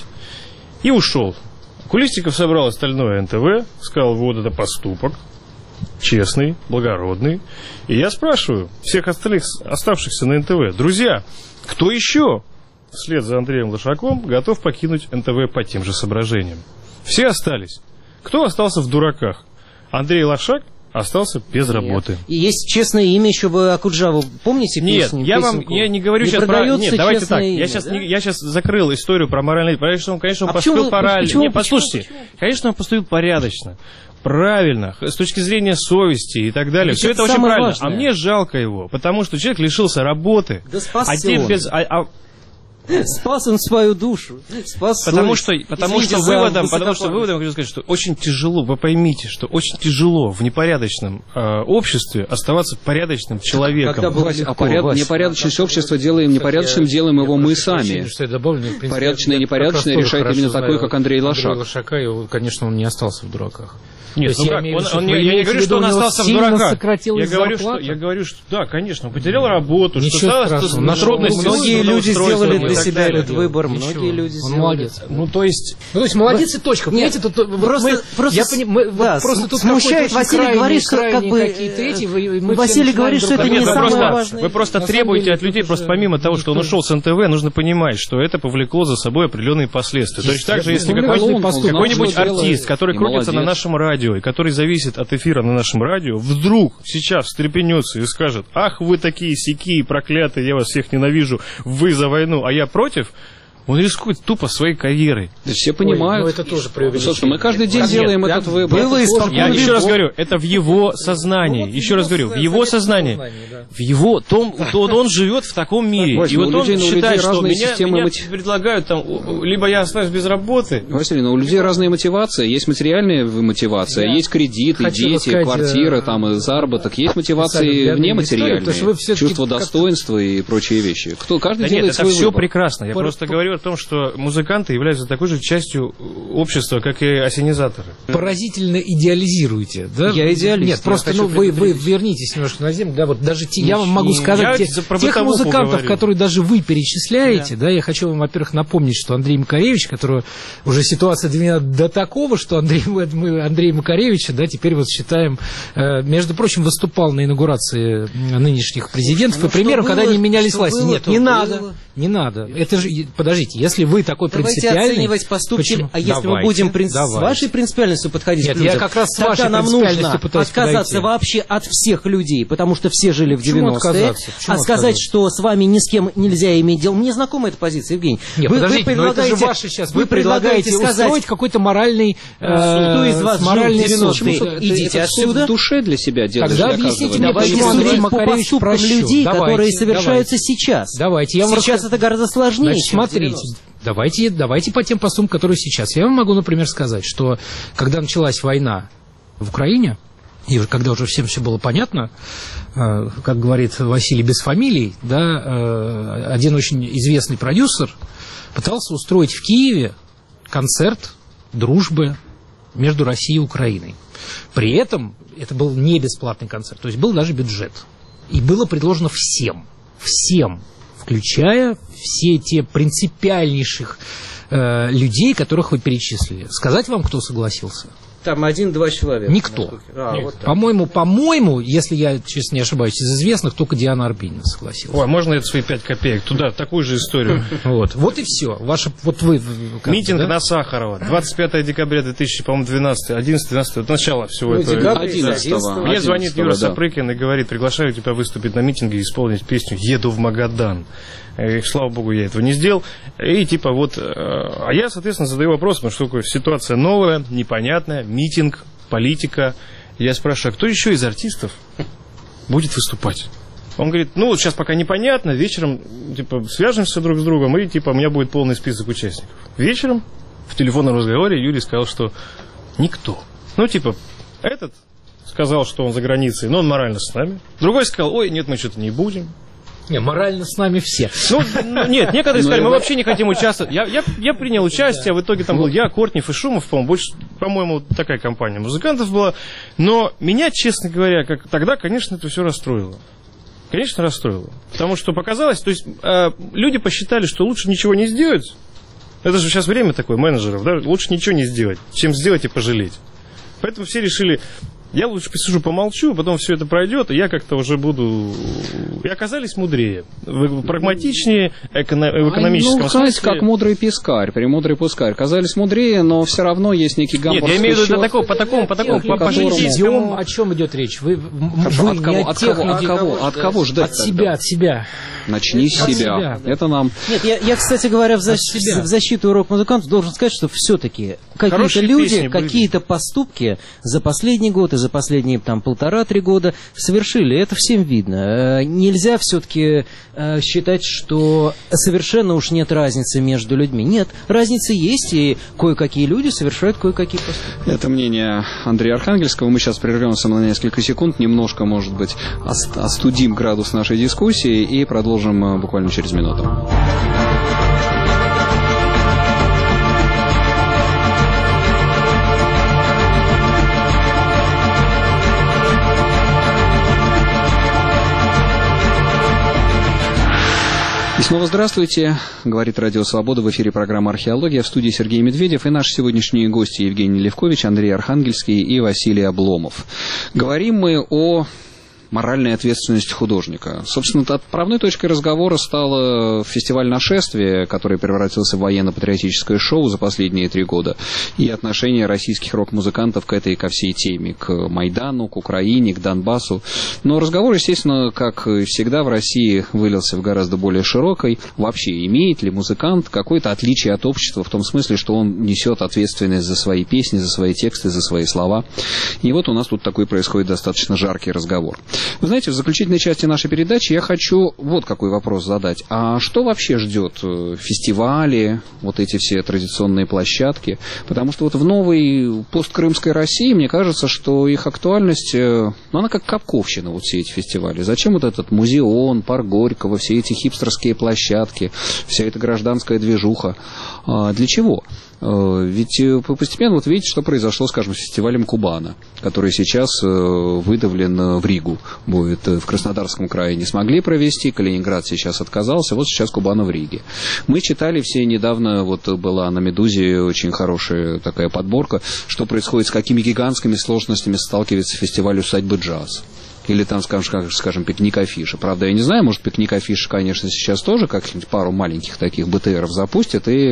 И ушел. Кулистиков собрал остальное эн тэ вэ, сказал, вот это поступок, честный, благородный. И я спрашиваю всех остальных, оставшихся на эн тэ вэ, друзья, кто еще вслед за Андреем Лошаком готов покинуть эн тэ вэ по тем же соображениям? Все остались. Кто остался в дураках? Андрей Лошак остался без Нет. работы. И есть честное имя еще в Акуджаву. Помните песню? Нет, я вам я не говорю не сейчас про... Нет, давайте так. Имя, я, сейчас да? не, я сейчас закрыл историю про моральный... Конечно, он, конечно, он а поступил порядочно. Нет, послушайте. Почему? Конечно, он поступил порядочно. Правильно, с точки зрения совести и так далее. Все это, это очень правильно. Важное. А мне жалко его, потому что человек лишился работы. Да спасся а теперь без... а, а... Спас он свою душу. Спас потому что, потому что выводом, потому что выводом я хочу сказать, что очень тяжело, вы поймите, что очень тяжело в непорядочном э, обществе оставаться порядочным человеком. Вася, а поряд... непорядочность общества делаем непорядочным, делаем его мы сами. Порядочное и непорядочное решает именно такой, как Андрей Лошак. Андрей Лошака, и, конечно, он не остался в дураках. Нет, ну как, он, он, я, я не говорю, что он остался в дураках. Я говорю, что, я говорю, что да, конечно, он потерял работу, Ничего что стало на трудности. Многие люди сделали для себя этот выбор, многие люди сделали. Молодец. Ну, то есть... Ну, то есть, молодец и точка. Понимаете, тут... Просто, просто, я поним, мы, да, просто тут смущает, Василий говорит, что как бы... Эти, вы, мы Василий говорит, что это не самое важное. Вы просто требуете от людей, просто помимо того, что он ушел с эн тэ вэ, нужно понимать, что это повлекло за собой определенные последствия. Точно так же, если какой-нибудь артист, который крутится на нашем радио, и который зависит от эфира на нашем радио, вдруг сейчас встрепенется и скажет, ах, вы такие сякие, проклятые, я вас всех ненавижу, вы за войну, а я против, Он рискует тупо своей карьерой. Да все понимают. Ой, ну это тоже преувеличение. Собственно, мы каждый день Нет, делаем я, этот выбор. Было Я еще раз говорю, это в его сознании. Еще раз говорю, в его сознании. В его том, он, он живет в таком мире. Василий, и вот он людей, считает, что меня, меня мотив... предлагают там, либо я останусь без работы. Василий, но у людей разные мотивации. Есть материальная мотивация, я есть кредиты, дети, сказать, квартира, там, и заработок. Есть мотивации внематериальные, чувство достоинства и прочие вещи. Кто, каждый да делает нет, свой это все выбор. прекрасно. Я по, просто по... говорю о том, что музыканты являются такой же частью общества, как и ассенизаторы. Поразительно идеализируете, да? Я идеалист. Нет, просто ну, вы, вы вернитесь немножко на землю. Да, вот даже те, я вам могу сказать, те, тех музыкантов, говорю. которые даже вы перечисляете, да. да, я хочу вам, во-первых, напомнить, что Андрей Макаревич, которого уже ситуация доведена до такого, что Андрей, мы Андрея Макаревича, да, теперь вот считаем, э, между прочим, выступал на инаугурации нынешних президентов, ну, и примером, когда они менялись власти. Было, Нет, не было. надо, не надо. Это же, подождите, если вы такой Давайте принципиальный... оценивать поступки, Почему? а если давайте, мы будем принцип... с вашей принципиальностью подходить Нет, к людям, я как раз с тогда вашей нам нужно отказаться подойти. вообще от всех людей, потому что все жили в девяностые, а сказать, что с вами ни с кем нельзя иметь дело. Мне знакома эта позиция, Евгений. Нет, вы, подождите, вы предлагаете, но это же ваше сейчас. Вы, вы предлагаете, предлагаете сказать, устроить какой-то моральный... Э, кто из вас моральный жил в девяностые? Идите это отсюда. в душе для себя делаешь. Тогда объясните мне, Давайте почему Андрей судить по Макаревич поступкам прощу. людей, давайте, которые совершаются давайте. сейчас. Давайте. Я сейчас вам... это гораздо сложнее, Значит, чем смотрите. Давайте, давайте по тем поступкам, которые сейчас. Я вам могу, например, сказать, что когда началась война в Украине, и когда уже всем все было понятно, э, как говорит Василий без фамилий, да, э, один очень известный продюсер пытался устроить в Киеве концерт дружбы между Россией и Украиной. При этом это был не бесплатный концерт, то есть был даже бюджет. И было предложено всем, всем, включая все те принципиальнейших э, людей, которых вы перечислили. Сказать вам, кто согласился? Там один-два человека. Никто. А, вот по-моему, по-моему, если я, честно не ошибаюсь, из известных только Диана Арбенина согласилась. Ой, можно это свои пять копеек туда, такую же историю. Вот, вот и все. Ваша, вот вы. Митинг на Сахарова. двадцать пятое декабря две тысячи двенадцатого, одиннадцатого, двенадцатого, начало всего этого. одиннадцатого. Мне звонит Юра Сапрыкин и говорит: приглашаю тебя выступить на митинге и исполнить песню «Еду в Магадан». И, слава богу, я этого не сделал. И типа вот... А я, соответственно, задаю вопрос, потому что такое ситуация новая, непонятная, митинг, политика. Я спрашиваю, а кто еще из артистов будет выступать? Он говорит, ну, вот сейчас пока непонятно, вечером, типа, свяжемся друг с другом, и, типа, у меня будет полный список участников. Вечером в телефонном разговоре Юрий сказал, что никто. Ну, типа, этот сказал, что он за границей, но он морально с нами. Другой сказал, ой, нет, мы что-то не будем. Не, морально с нами все. Ну, нет, некоторые сказали, мы вообще не хотим участвовать. Я, я, я принял участие, в итоге там был я, Кортнев и Шумов, по-моему, больше, по-моему, такая компания музыкантов была. Но меня, честно говоря, как тогда, конечно, это все расстроило. Конечно, расстроило. Потому что показалось, то есть э, люди посчитали, что лучше ничего не сделать. Это же сейчас время такое, менеджеров, да? Лучше ничего не сделать, чем сделать и пожалеть. Поэтому все решили... Я лучше посижу, помолчу, потом все это пройдет, и я как-то уже буду... И оказались мудрее, прагматичнее, эконом... в экономическом ну, смысле. знаете, как мудрый пескарь, премудрый пускарь. Казались мудрее, но все равно есть некий гамбургский Нет, я имею в виду счет, по такому, по такому, по такому, по, по житейскому... О чем идет речь? Вы, вы от, кого, от, кого, от, кого, от кого ждать? От себя, от себя. Начни с себя. себя. Это нам... Нет, я, я, кстати говоря, в, защ... в защиту рок-музыкантов должен сказать, что все-таки какие-то люди, какие-то поступки за последний год и за последние там полтора-три года совершили. Это всем видно. Нельзя все-таки считать, что совершенно уж нет разницы между людьми. Нет, разница есть, и кое-какие люди совершают кое-какие поступки. Это мнение Андрея Архангельского. Мы сейчас прервемся на несколько секунд, немножко, может быть, остудим градус нашей дискуссии и продолжим буквально через минуту. И снова здравствуйте, говорит Радио Свобода, в эфире программа «Археология», в студии Сергей Медведев и наши сегодняшние гости Евгений Левкович, Андрей Архангельский и Василий Обломов. Говорим мы о моральной ответственности художника. Собственно, отправной точкой разговора стал фестиваль «Нашествие», который превратился в военно-патриотическое шоу за последние три года, и отношение российских рок-музыкантов к этой, ко всей теме, к Майдану, к Украине, к Донбассу. Но разговор, естественно, как всегда в России, вылился в гораздо более широкой. Вообще, имеет ли музыкант какое-то отличие от общества в том смысле, что он несет ответственность за свои песни, за свои тексты, за свои слова. И вот у нас тут такой происходит достаточно жаркий разговор. Вы знаете, в заключительной части нашей передачи я хочу вот какой вопрос задать. А что вообще ждет фестивали, вот эти все традиционные площадки? Потому что вот в новой посткрымской России, мне кажется, что их актуальность, ну, она как капковщина, вот все эти фестивали. Зачем вот этот музеон, парк Горького, все эти хипстерские площадки, вся эта гражданская движуха? А для чего? Ведь постепенно, вот видите, что произошло, скажем, с фестивалем Кубана, который сейчас выдавлен в Ригу, будет в Краснодарском крае не смогли провести, Калининград сейчас отказался, вот сейчас Кубана в Риге. Мы читали все недавно, вот была на «Медузе» очень хорошая такая подборка, что происходит, с какими гигантскими сложностями сталкивается фестиваль «Усадьбы джаз». Или там, скажем, скажем, пикник афиша. Правда, я не знаю, может, пикник афиша, конечно, сейчас тоже как-нибудь пару маленьких таких БТРов запустят и...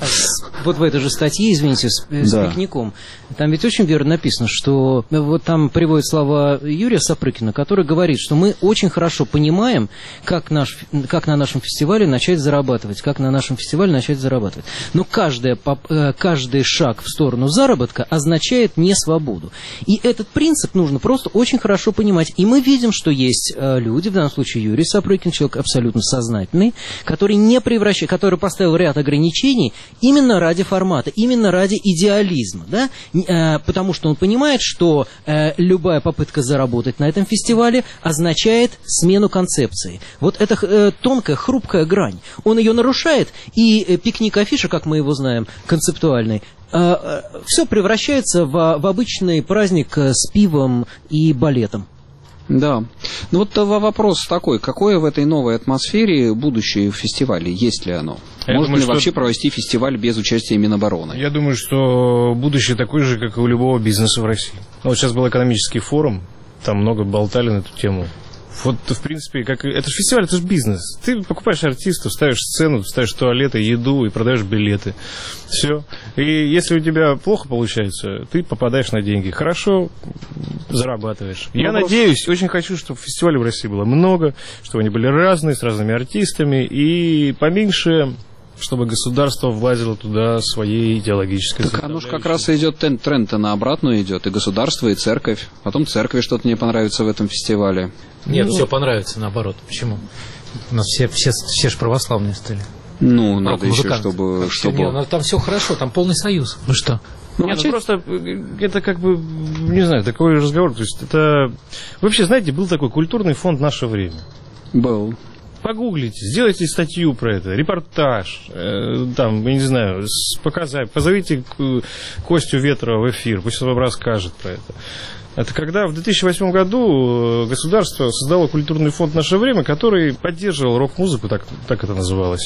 Вот в этой же статье, извините, с, с да. пикником, там ведь очень верно написано, что вот там приводят слова Юрия Сапрыкина, который говорит, что мы очень хорошо понимаем, как, наш, как на нашем фестивале начать зарабатывать, как на нашем фестивале начать зарабатывать. Но каждая, каждый шаг в сторону заработка означает не свободу. И этот принцип нужно просто очень хорошо понимать. И мы видим, что есть э, люди, в данном случае Юрий Сапрыкин, человек абсолютно сознательный, который не превращает, который поставил ряд ограничений именно ради формата, именно ради идеализма, да? э, потому что он понимает, что э, любая попытка заработать на этом фестивале означает смену концепции. Вот это э, тонкая, хрупкая грань. Он ее нарушает, и э, пикник афиша, как мы его знаем, концептуальный, э, э, все превращается в, в обычный праздник с пивом и балетом. Да. Ну вот вопрос такой, какое в этой новой атмосфере будущее в фестивале, есть ли оно? Я Можно думаю, ли что... вообще провести фестиваль без участия Минобороны? Я думаю, что будущее такое же, как и у любого бизнеса в России. Вот сейчас был экономический форум, там много болтали на эту тему. Вот, в принципе, как... это же фестиваль, это же бизнес. Ты покупаешь артистов, ставишь сцену, ставишь туалеты, еду и продаешь билеты. Все. И если у тебя плохо получается, ты попадаешь на деньги. Хорошо зарабатываешь. Я ну, надеюсь, очень хочу, чтобы фестивалей в России было много, чтобы они были разные, с разными артистами, и поменьше... чтобы государство влазило туда своей идеологической Так оно же как раз идет тренд-то на обратную идет, и государство, и церковь. Потом церкви что-то не понравится в этом фестивале. Нет, ну, все понравится, наоборот. Почему? У нас все, все, все же православные стали. Ну, надо еще, чтобы... чтобы... Не, ну, там все хорошо, там полный союз. Ну что? Ну, Нет, ну просто это как бы, не знаю, такой разговор. То есть это... Вообще, знаете, был такой культурный фонд «Наше время». Был. Погуглите, сделайте статью про это, репортаж, э, там, я не знаю, показать, позовите Костю Ветрова в эфир, пусть он вам расскажет про это. Это когда в две тысячи восьмом году государство создало культурный фонд «Наше время», который поддерживал рок-музыку, так, так это называлось,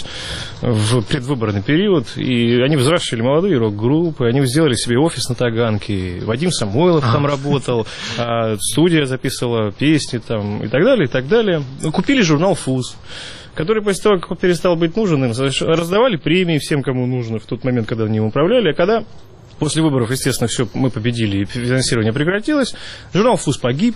в предвыборный период. И они взращивали молодые рок-группы, они сделали себе офис на Таганке. Вадим Самойлов там работал, а студия записывала песни там, и так далее, и так далее. Купили журнал «Фуз», который после того, как он перестал быть нужен, им раздавали премии всем, кому нужно в тот момент, когда они им управляли. А когда... После выборов, естественно, все, мы победили, и финансирование прекратилось. Журнал «Фуз» погиб.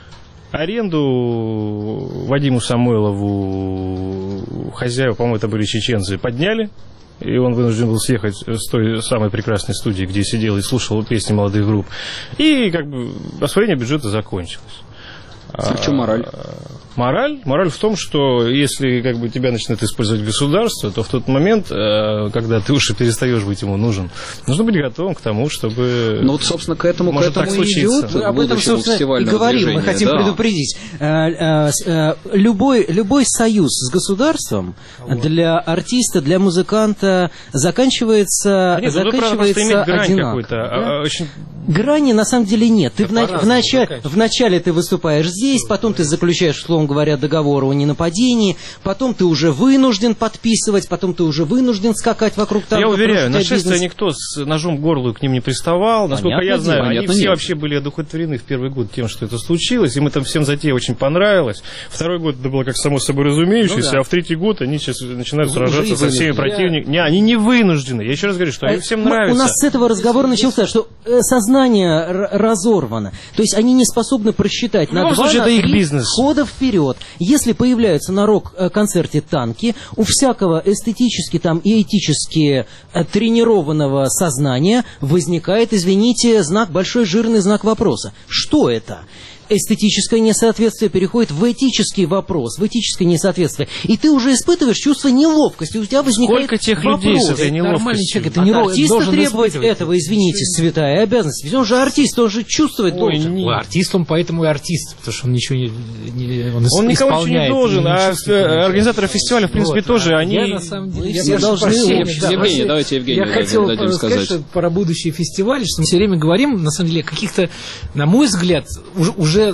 Аренду Вадиму Самойлову, хозяева, по-моему, это были чеченцы, подняли. И он вынужден был съехать с той самой прекрасной студии, где сидел и слушал песни молодых групп. И как бы освоение бюджета закончилось. А в чем мораль? Мораль? Мораль в том, что если как бы тебя начинает использовать государство, то в тот момент, когда ты уже перестаешь быть ему нужен, нужно быть готовым к тому, чтобы... Ну вот, собственно, к этому, к этому и идет. Мы об этом, собственно, и говорим. Движения. Мы хотим да. предупредить. Любой, любой союз с государством вот. для артиста, для музыканта заканчивается, нет, заканчивается одинаково. Да? Очень... Грани на самом деле нет. Ты в, на... в, начале, в начале ты выступаешь здесь, потом ты заключаешь, условно говоря, договор о ненападении, потом ты уже вынужден подписывать, потом ты уже вынужден скакать вокруг того. Я уверяю, нашествие никто с ножом к горлу к ним не приставал. Насколько понятно, я знаю, понятно, они все нет. вообще были одухотворены в первый год тем, что это случилось, и мы там всем затея очень понравилась. Второй год это было как само собой разумеющееся, ну, да. а в третий год они сейчас начинают сражаться со всеми противниками. Не, они не вынуждены. Я еще раз говорю, что а, им всем нравится. У нас с этого разговора начался, что сознание разорвано. То есть они не способны просчитать на два, на три хода вперед. Если появляются на рок-концерте танки, у всякого эстетически там и этически тренированного сознания возникает, извините, знак, большой жирный знак вопроса. Что это? Эстетическое несоответствие переходит в этический вопрос, в этическое несоответствие. И ты уже испытываешь чувство неловкости, у тебя возникает Сколько тех вопрос. людей с этой неловкостью? Это не артиста требовать этого, извините, святая обязанность. Ведь он же артист, он же чувствовать Ой, должен. Не... Артист он поэтому и артист, потому что он ничего не, не он, он никому ничего не должен, не а организаторы фестиваля, в принципе, вот, тоже, а они... Я, на самом деле, я все должны... Евгений, давайте Евгению Я хотел дадим сказать, что про будущий фестиваль, что мы все время говорим, на самом деле, каких-то, на мой взгляд, уже... уже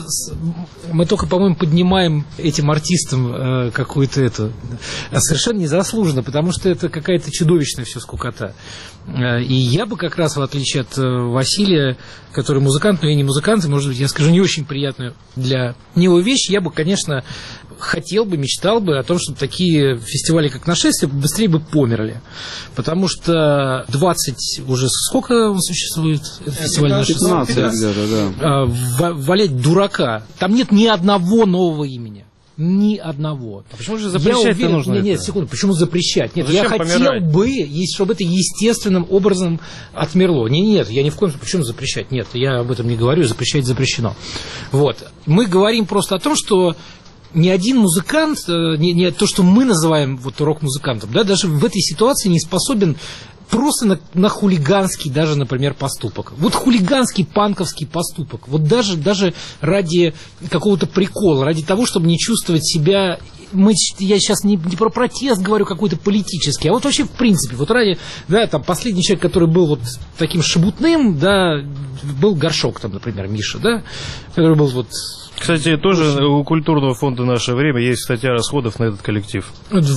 мы только, по-моему, поднимаем этим артистам э, какую-то эту... Совершенно незаслуженно, потому что это какая-то чудовищная все скукота. Э, и я бы как раз, в отличие от э, Василия, который музыкант, но я не музыкант, и, может быть, я скажу не очень приятную для него вещь, я бы, конечно, хотел бы, мечтал бы о том, чтобы такие фестивали, как «Нашествие», быстрее бы померли. Потому что двадцать уже... Сколько он существует? Фестиваль «Нашествие»? пятнадцать где-то, да. Э, валять дурака. Там нет ни одного нового имени. Ни одного. А почему же запрещать-то нужно? Нет, нет, секунду, почему запрещать? Нет, я хотел помирать? бы, чтобы это естественным образом отмерло. Нет, нет, я ни в коем случае, почему запрещать? Нет, я об этом не говорю, запрещать запрещено. Вот. Мы говорим просто о том, что ни один музыкант, не, не то, что мы называем вот рок-музыкантом, да, даже в этой ситуации не способен просто на, на хулиганский даже, например, поступок. Вот хулиганский панковский поступок. Вот даже, даже ради какого-то прикола, ради того, чтобы не чувствовать себя... Мы, я сейчас не, не про протест говорю какой-то политический, а вот вообще в принципе. Вот ради... Да, там последний человек, который был вот таким шебутным, да, был Горшок, там, например, Миша, да, который был вот... Кстати, тоже у культурного фонда «Наше время» есть статья расходов на этот коллектив.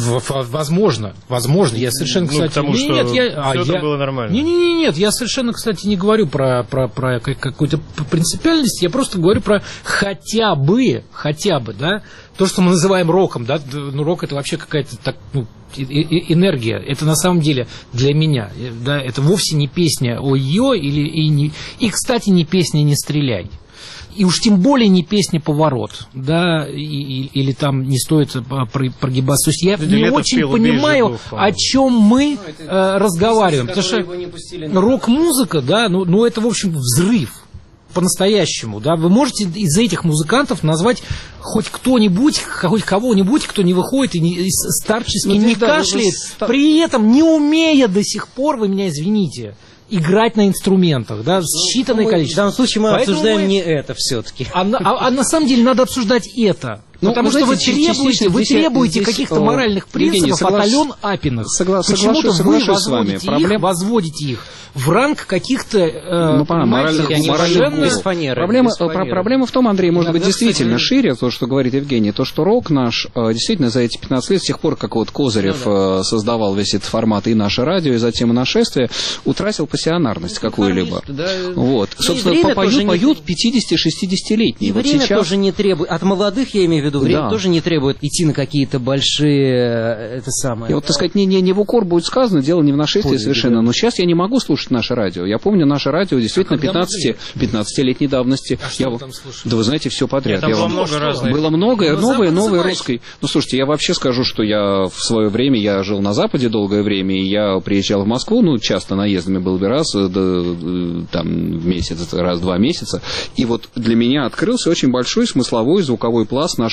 Возможно, возможно. Я совершенно, ну, кстати... Потому не, что нет, я, все а, это я, было нормально. Нет, нет, нет, я совершенно, кстати, не говорю про, про, про какую-то принципиальность, я просто говорю про хотя бы, хотя бы, да, то, что мы называем роком, да, ну, рок это вообще какая-то так, ну, энергия. Это на самом деле для меня, да, это вовсе не песня о ее или и, не, и, кстати, не песня «Не стреляй». И уж тем более не песня «Поворот», да, и, и, или там не стоит прогибаться. То есть я не очень понимаю, о чем мы ну, э, разговариваем. Потому что рок-музыка, да, ну, ну это, в общем, взрыв по-настоящему, да. Вы можете из этих музыкантов назвать хоть кто-нибудь, хоть кого-нибудь, кто не выходит и, не, и старчески ну, не да, кашляет, вы... при этом не умея до сих пор, вы меня извините, играть на инструментах, да, считанное ну, количество. В данном случае мы Поэтому обсуждаем мы... не это все-таки. А, а, а на самом деле надо обсуждать это. Ну, потому что знаете, вы требуете, вы требуете каких-то моральных принципов согла... от Ален Апиных. Согла... Почему-то вы возводите их, Проблем... возводите их в ранг каких-то э, ну, моральных, моральных проблема, проблема в том, Андрей, может Иногда, быть, действительно кстати, шире, то, что говорит Евгений, то, что рок наш действительно за эти пятнадцать лет, с тех пор, как вот Козырев ну, да. создавал весь этот формат и наше радио, и затем и «Нашествие», утратил пассионарность ну, какую-либо. Да. Вот. И собственно, поют, поют пятидесяти-шестидесятилетние. И вот время сейчас... тоже не требует, от молодых, я имею в виду, время да. тоже не требует идти на какие-то большие, это самое. И вот, так сказать, не, не, не в укор будет сказано, дело не в «Нашествии» Ой, совершенно, да. но сейчас я не могу слушать наше радио. Я помню наше радио действительно пятнадцатилетней давности. А что я... вы там слушали? Да вы знаете, все подряд. Там я было вам... много разных. Было много, ну, новое, новое русской. Ну, слушайте, я вообще скажу, что я в свое время, я жил на Западе долгое время, и я приезжал в Москву, ну, часто наездами был бы раз, да, там, в месяц, раз в два месяца, и вот для меня открылся очень большой смысловой звуковой пласт нашей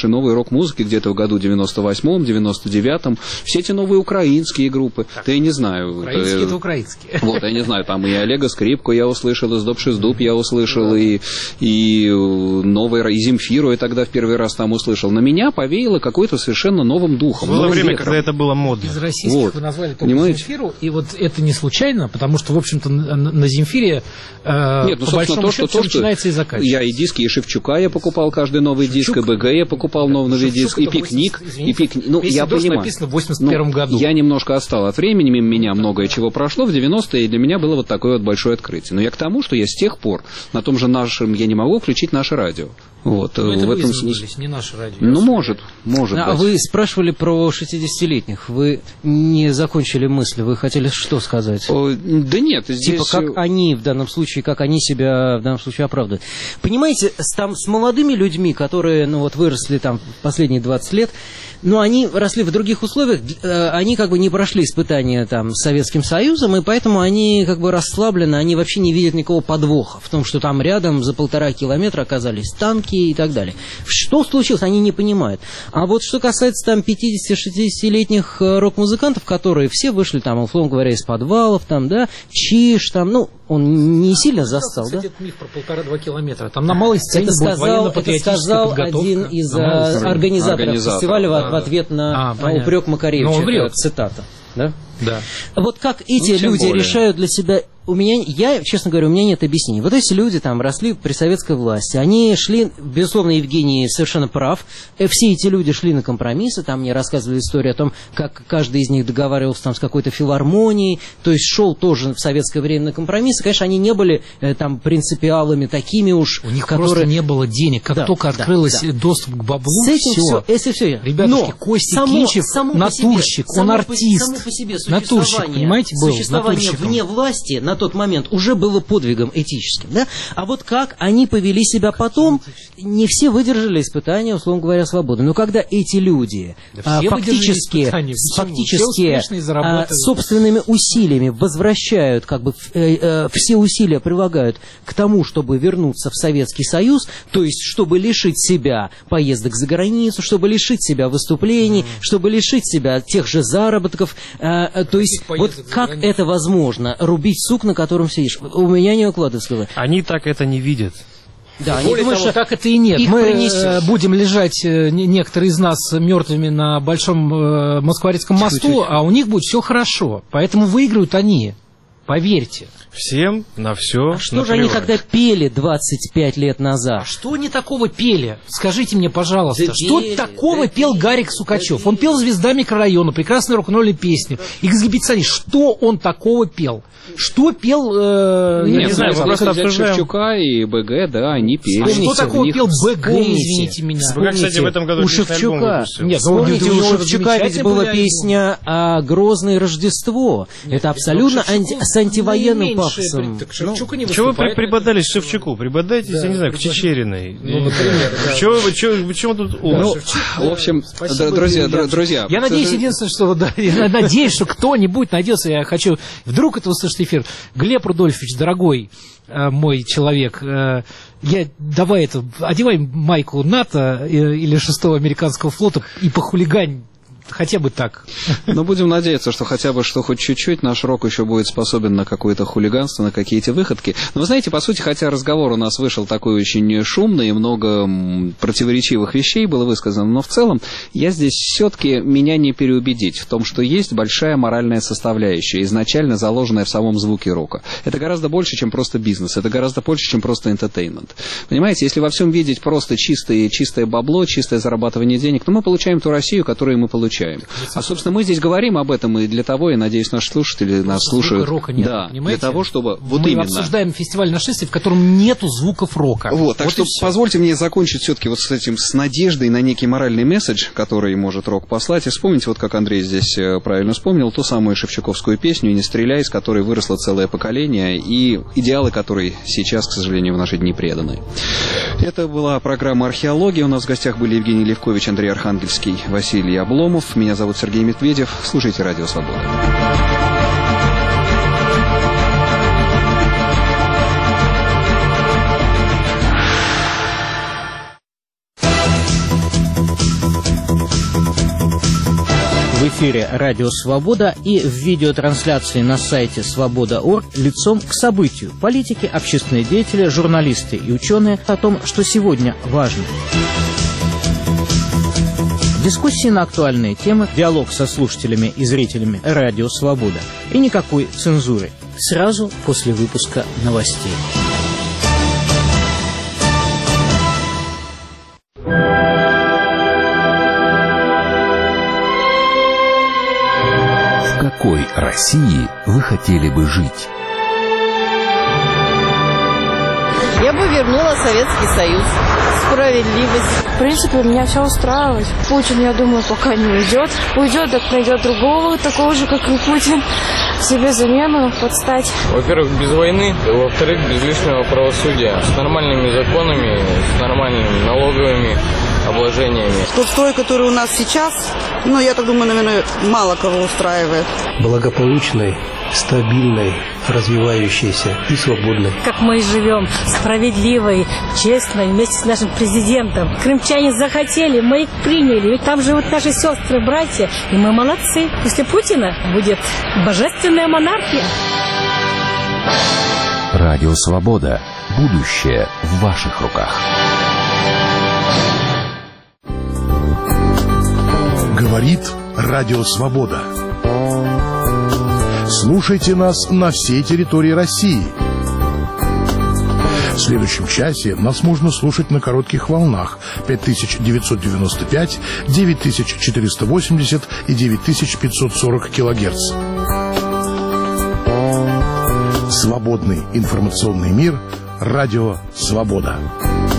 нашей новой рок-музыки где-то в году девяносто восьмом, девяносто девятом. Все эти новые украинские группы. Так, да я не знаю. Украинские это, это украинские. Вот, я не знаю, там и Олега Скрипку я услышал, и Сдоб-Шиздуб я услышал, да. и, и новый, и Земфиру я тогда в первый раз там услышал. На меня повеяло какой-то совершенно новым духом. Было время, ветром. Когда это было модно. Из российских вот. Вы назвали только Понимаете? Земфиру, и вот это не случайно, потому что, в общем-то, на, на Земфире э, Нет, ну, по большому то, счету что, начинается и заканчивается. Я и диски, и Шевчука я покупал каждый новый Шевчук, диск, и БГ я покупал новый, новый диск, и Пикник, восемьдесят, и Пикник. Ну, я «Дождь» понимаю. написано в восемьдесят первом ну, году. Я немножко отстал от времени, мимо меня многое чего прошло в девяностые, и для меня было вот такое вот большое открытие. Но я к тому, что я с тех пор на том же нашем, я не могу включить наше радио. Вот, но в это этом смысле. Не наше радио. Ну, может, может А быть. вы спрашивали про шестидесятилетних. Вы не закончили мысль. Вы хотели что сказать? О, да нет, здесь... Типа, как они в данном случае, как они себя в данном случае оправдывают. Понимаете, с, там, с молодыми людьми, которые, ну, вот, выросли там последние двадцать лет, но они росли в других условиях, э, они как бы не прошли испытания там с Советским Союзом, и поэтому они как бы расслаблены, они вообще не видят никакого подвоха в том, что там рядом за полтора километра оказались танки и так далее. Что случилось, они не понимают. А вот что касается там пятидесяти-шестидесятилетних рок-музыкантов, которые все вышли там, условно говоря, из подвалов, там, да, Чиж, там, ну, он не сильно застал, кстати, да? Это миф про полтора-два километра. Там на малой сцене это будет сказал, это сказал подготовка. один из организаторов Организатор, фестиваля да, в ответ на а, упрек Макаревича. Ну, цитата. Да? Да. Вот как эти ну, люди более. решают для себя... У меня, я, честно говоря, у меня нет объяснений. Вот эти люди там росли при советской власти, они шли, безусловно, Евгений совершенно прав, все эти люди шли на компромиссы, там мне рассказывали историю о том, как каждый из них договаривался там с какой-то филармонией, то есть шел тоже в советское время на компромиссы. Конечно, они не были э, там принципиалами такими уж, у них которые... просто не было денег. Как да, только да, открылось да. доступ к баблу, с этим все. все, если все. Ребятушки, Но Костя само, Кинчев, само натурщик, себе, он само артист. По, само по себе натурщик, понимаете, был существование вне власти на тот момент уже было подвигом этическим, да? А вот как они повели себя потом, не все выдержали испытания, условно говоря, свободы. Но когда эти люди да а, фактически, фактически а, собственными усилиями возвращают, как бы э, э, все усилия прилагают к тому, чтобы вернуться в Советский Союз, то есть чтобы лишить себя поездок за границу, чтобы лишить себя выступлений, mm. чтобы лишить себя тех же заработков, э, то есть вот как это возможно, рубить сук, на котором сидишь? У меня не укладывается в голове. Они так это не видят. Да, они думают, что так это и нет. Мы принесет. будем лежать, некоторые из нас, мертвыми на Большом э, Москворецком мосту, чуть-чуть. А у них будет все хорошо. Поэтому выиграют они. Поверьте. Всем на все. А что же они тогда пели двадцать пять лет назад? А что они такого пели? Скажите мне, пожалуйста, да что пели, такого да пел пели, Гарик Сукачев? Да он пел «Звезда микрорайона», прекрасную рок-н-ролльную песню, «Эксгибиционист». Что он такого пел? Что пел... Э, Нет, я не знаю, мы просто обсуждаем Шевчука и БГ, да, они пели. А что такого пел БГ, извините меня? БГ, кстати, в этом году у Шевчука. Нет, вспомните, у Шевчука ведь была песня о «Грозное Рождество». Это абсолютно с антивоенным пафосом. Чего вы прибодались к Шевчуку? Прибодайтесь, я не знаю, к Чечериной. Ну, например. Чего тут... Ну, в общем, друзья, друзья... Я надеюсь, единственное, что... Я надеюсь, что кто-нибудь найдется, я хочу... Вдруг это услышит эфир. Глеб Рудольфович, дорогой э, мой человек, э, я, давай это, одевай майку НАТО э, или шестого американского флота и похулигань. Хотя бы так. Но будем надеяться, что хотя бы, что хоть чуть-чуть наш рок еще будет способен на какое-то хулиганство, на какие-то выходки. Но вы знаете, по сути, хотя разговор у нас вышел такой очень шумный, и много противоречивых вещей было высказано, но в целом я здесь все-таки меня не переубедить в том, что есть большая моральная составляющая, изначально заложенная в самом звуке рока. Это гораздо больше, чем просто бизнес, это гораздо больше, чем просто entertainment. Понимаете, если во всем видеть просто чистое, чистое бабло, чистое зарабатывание денег, то мы получаем ту Россию, которую мы получаем. А, собственно, мы здесь говорим об этом и для того, и, надеюсь, наши слушатели нас слушают. Рока нет, да, понимаете? Для того, чтобы... Вот мы именно. обсуждаем фестиваль нашествий, в котором нету звуков рока. Вот, так вот что позвольте мне закончить все-таки вот с этим, с надеждой на некий моральный месседж, который может рок послать. И вспомните, вот как Андрей здесь правильно вспомнил, ту самую шевчуковскую песню «Не стреляй», с которой выросло целое поколение, и идеалы, которые сейчас, к сожалению, в наши дни преданы. Это была программа «Археология». У нас в гостях были Евгений Левкович, Андрей Архангельский, Василий Обломов. Меня зовут Сергей Медведев. Слушайте «Радио Свобода». эфире «Радио Свобода» и в видеотрансляции на сайте свобода точка орг лицом к событию. Политики, общественные деятели, журналисты и ученые о том, что сегодня важно. Дискуссии на актуальные темы, диалог со слушателями и зрителями «Радио Свобода». И никакой цензуры. Сразу после выпуска новостей. В какой России вы хотели бы жить? Я бы вернула Советский Союз. Справедливость. В принципе, меня все устраивает. Путин, я думаю, пока не уйдет. Уйдет, так найдет другого, такого же, как и Путин. Себе замену подстать. Во-первых, без войны. Во-вторых, без лишнего правосудия. С нормальными законами, с нормальными налоговыми обложениями. Тот строй, который у нас сейчас, ну, я так думаю, наверное, мало кого устраивает. Благополучной, стабильной, развивающейся и свободной. Как мы живем, справедливой, честной, вместе с нашим президентом. Крымчане захотели, мы их приняли. Ведь там живут наши сестры, братья, и мы молодцы. После Путина будет божественная монархия. Радио Свобода. Будущее в ваших руках. Говорит Радио Свобода. Слушайте нас на всей территории России. В следующем часе нас можно слушать на коротких волнах пять тысяч девятьсот девяносто пять, девять тысяч четыреста восемьдесят и девять тысяч пятьсот сорок килогерц. Свободный информационный мир. Радио Свобода.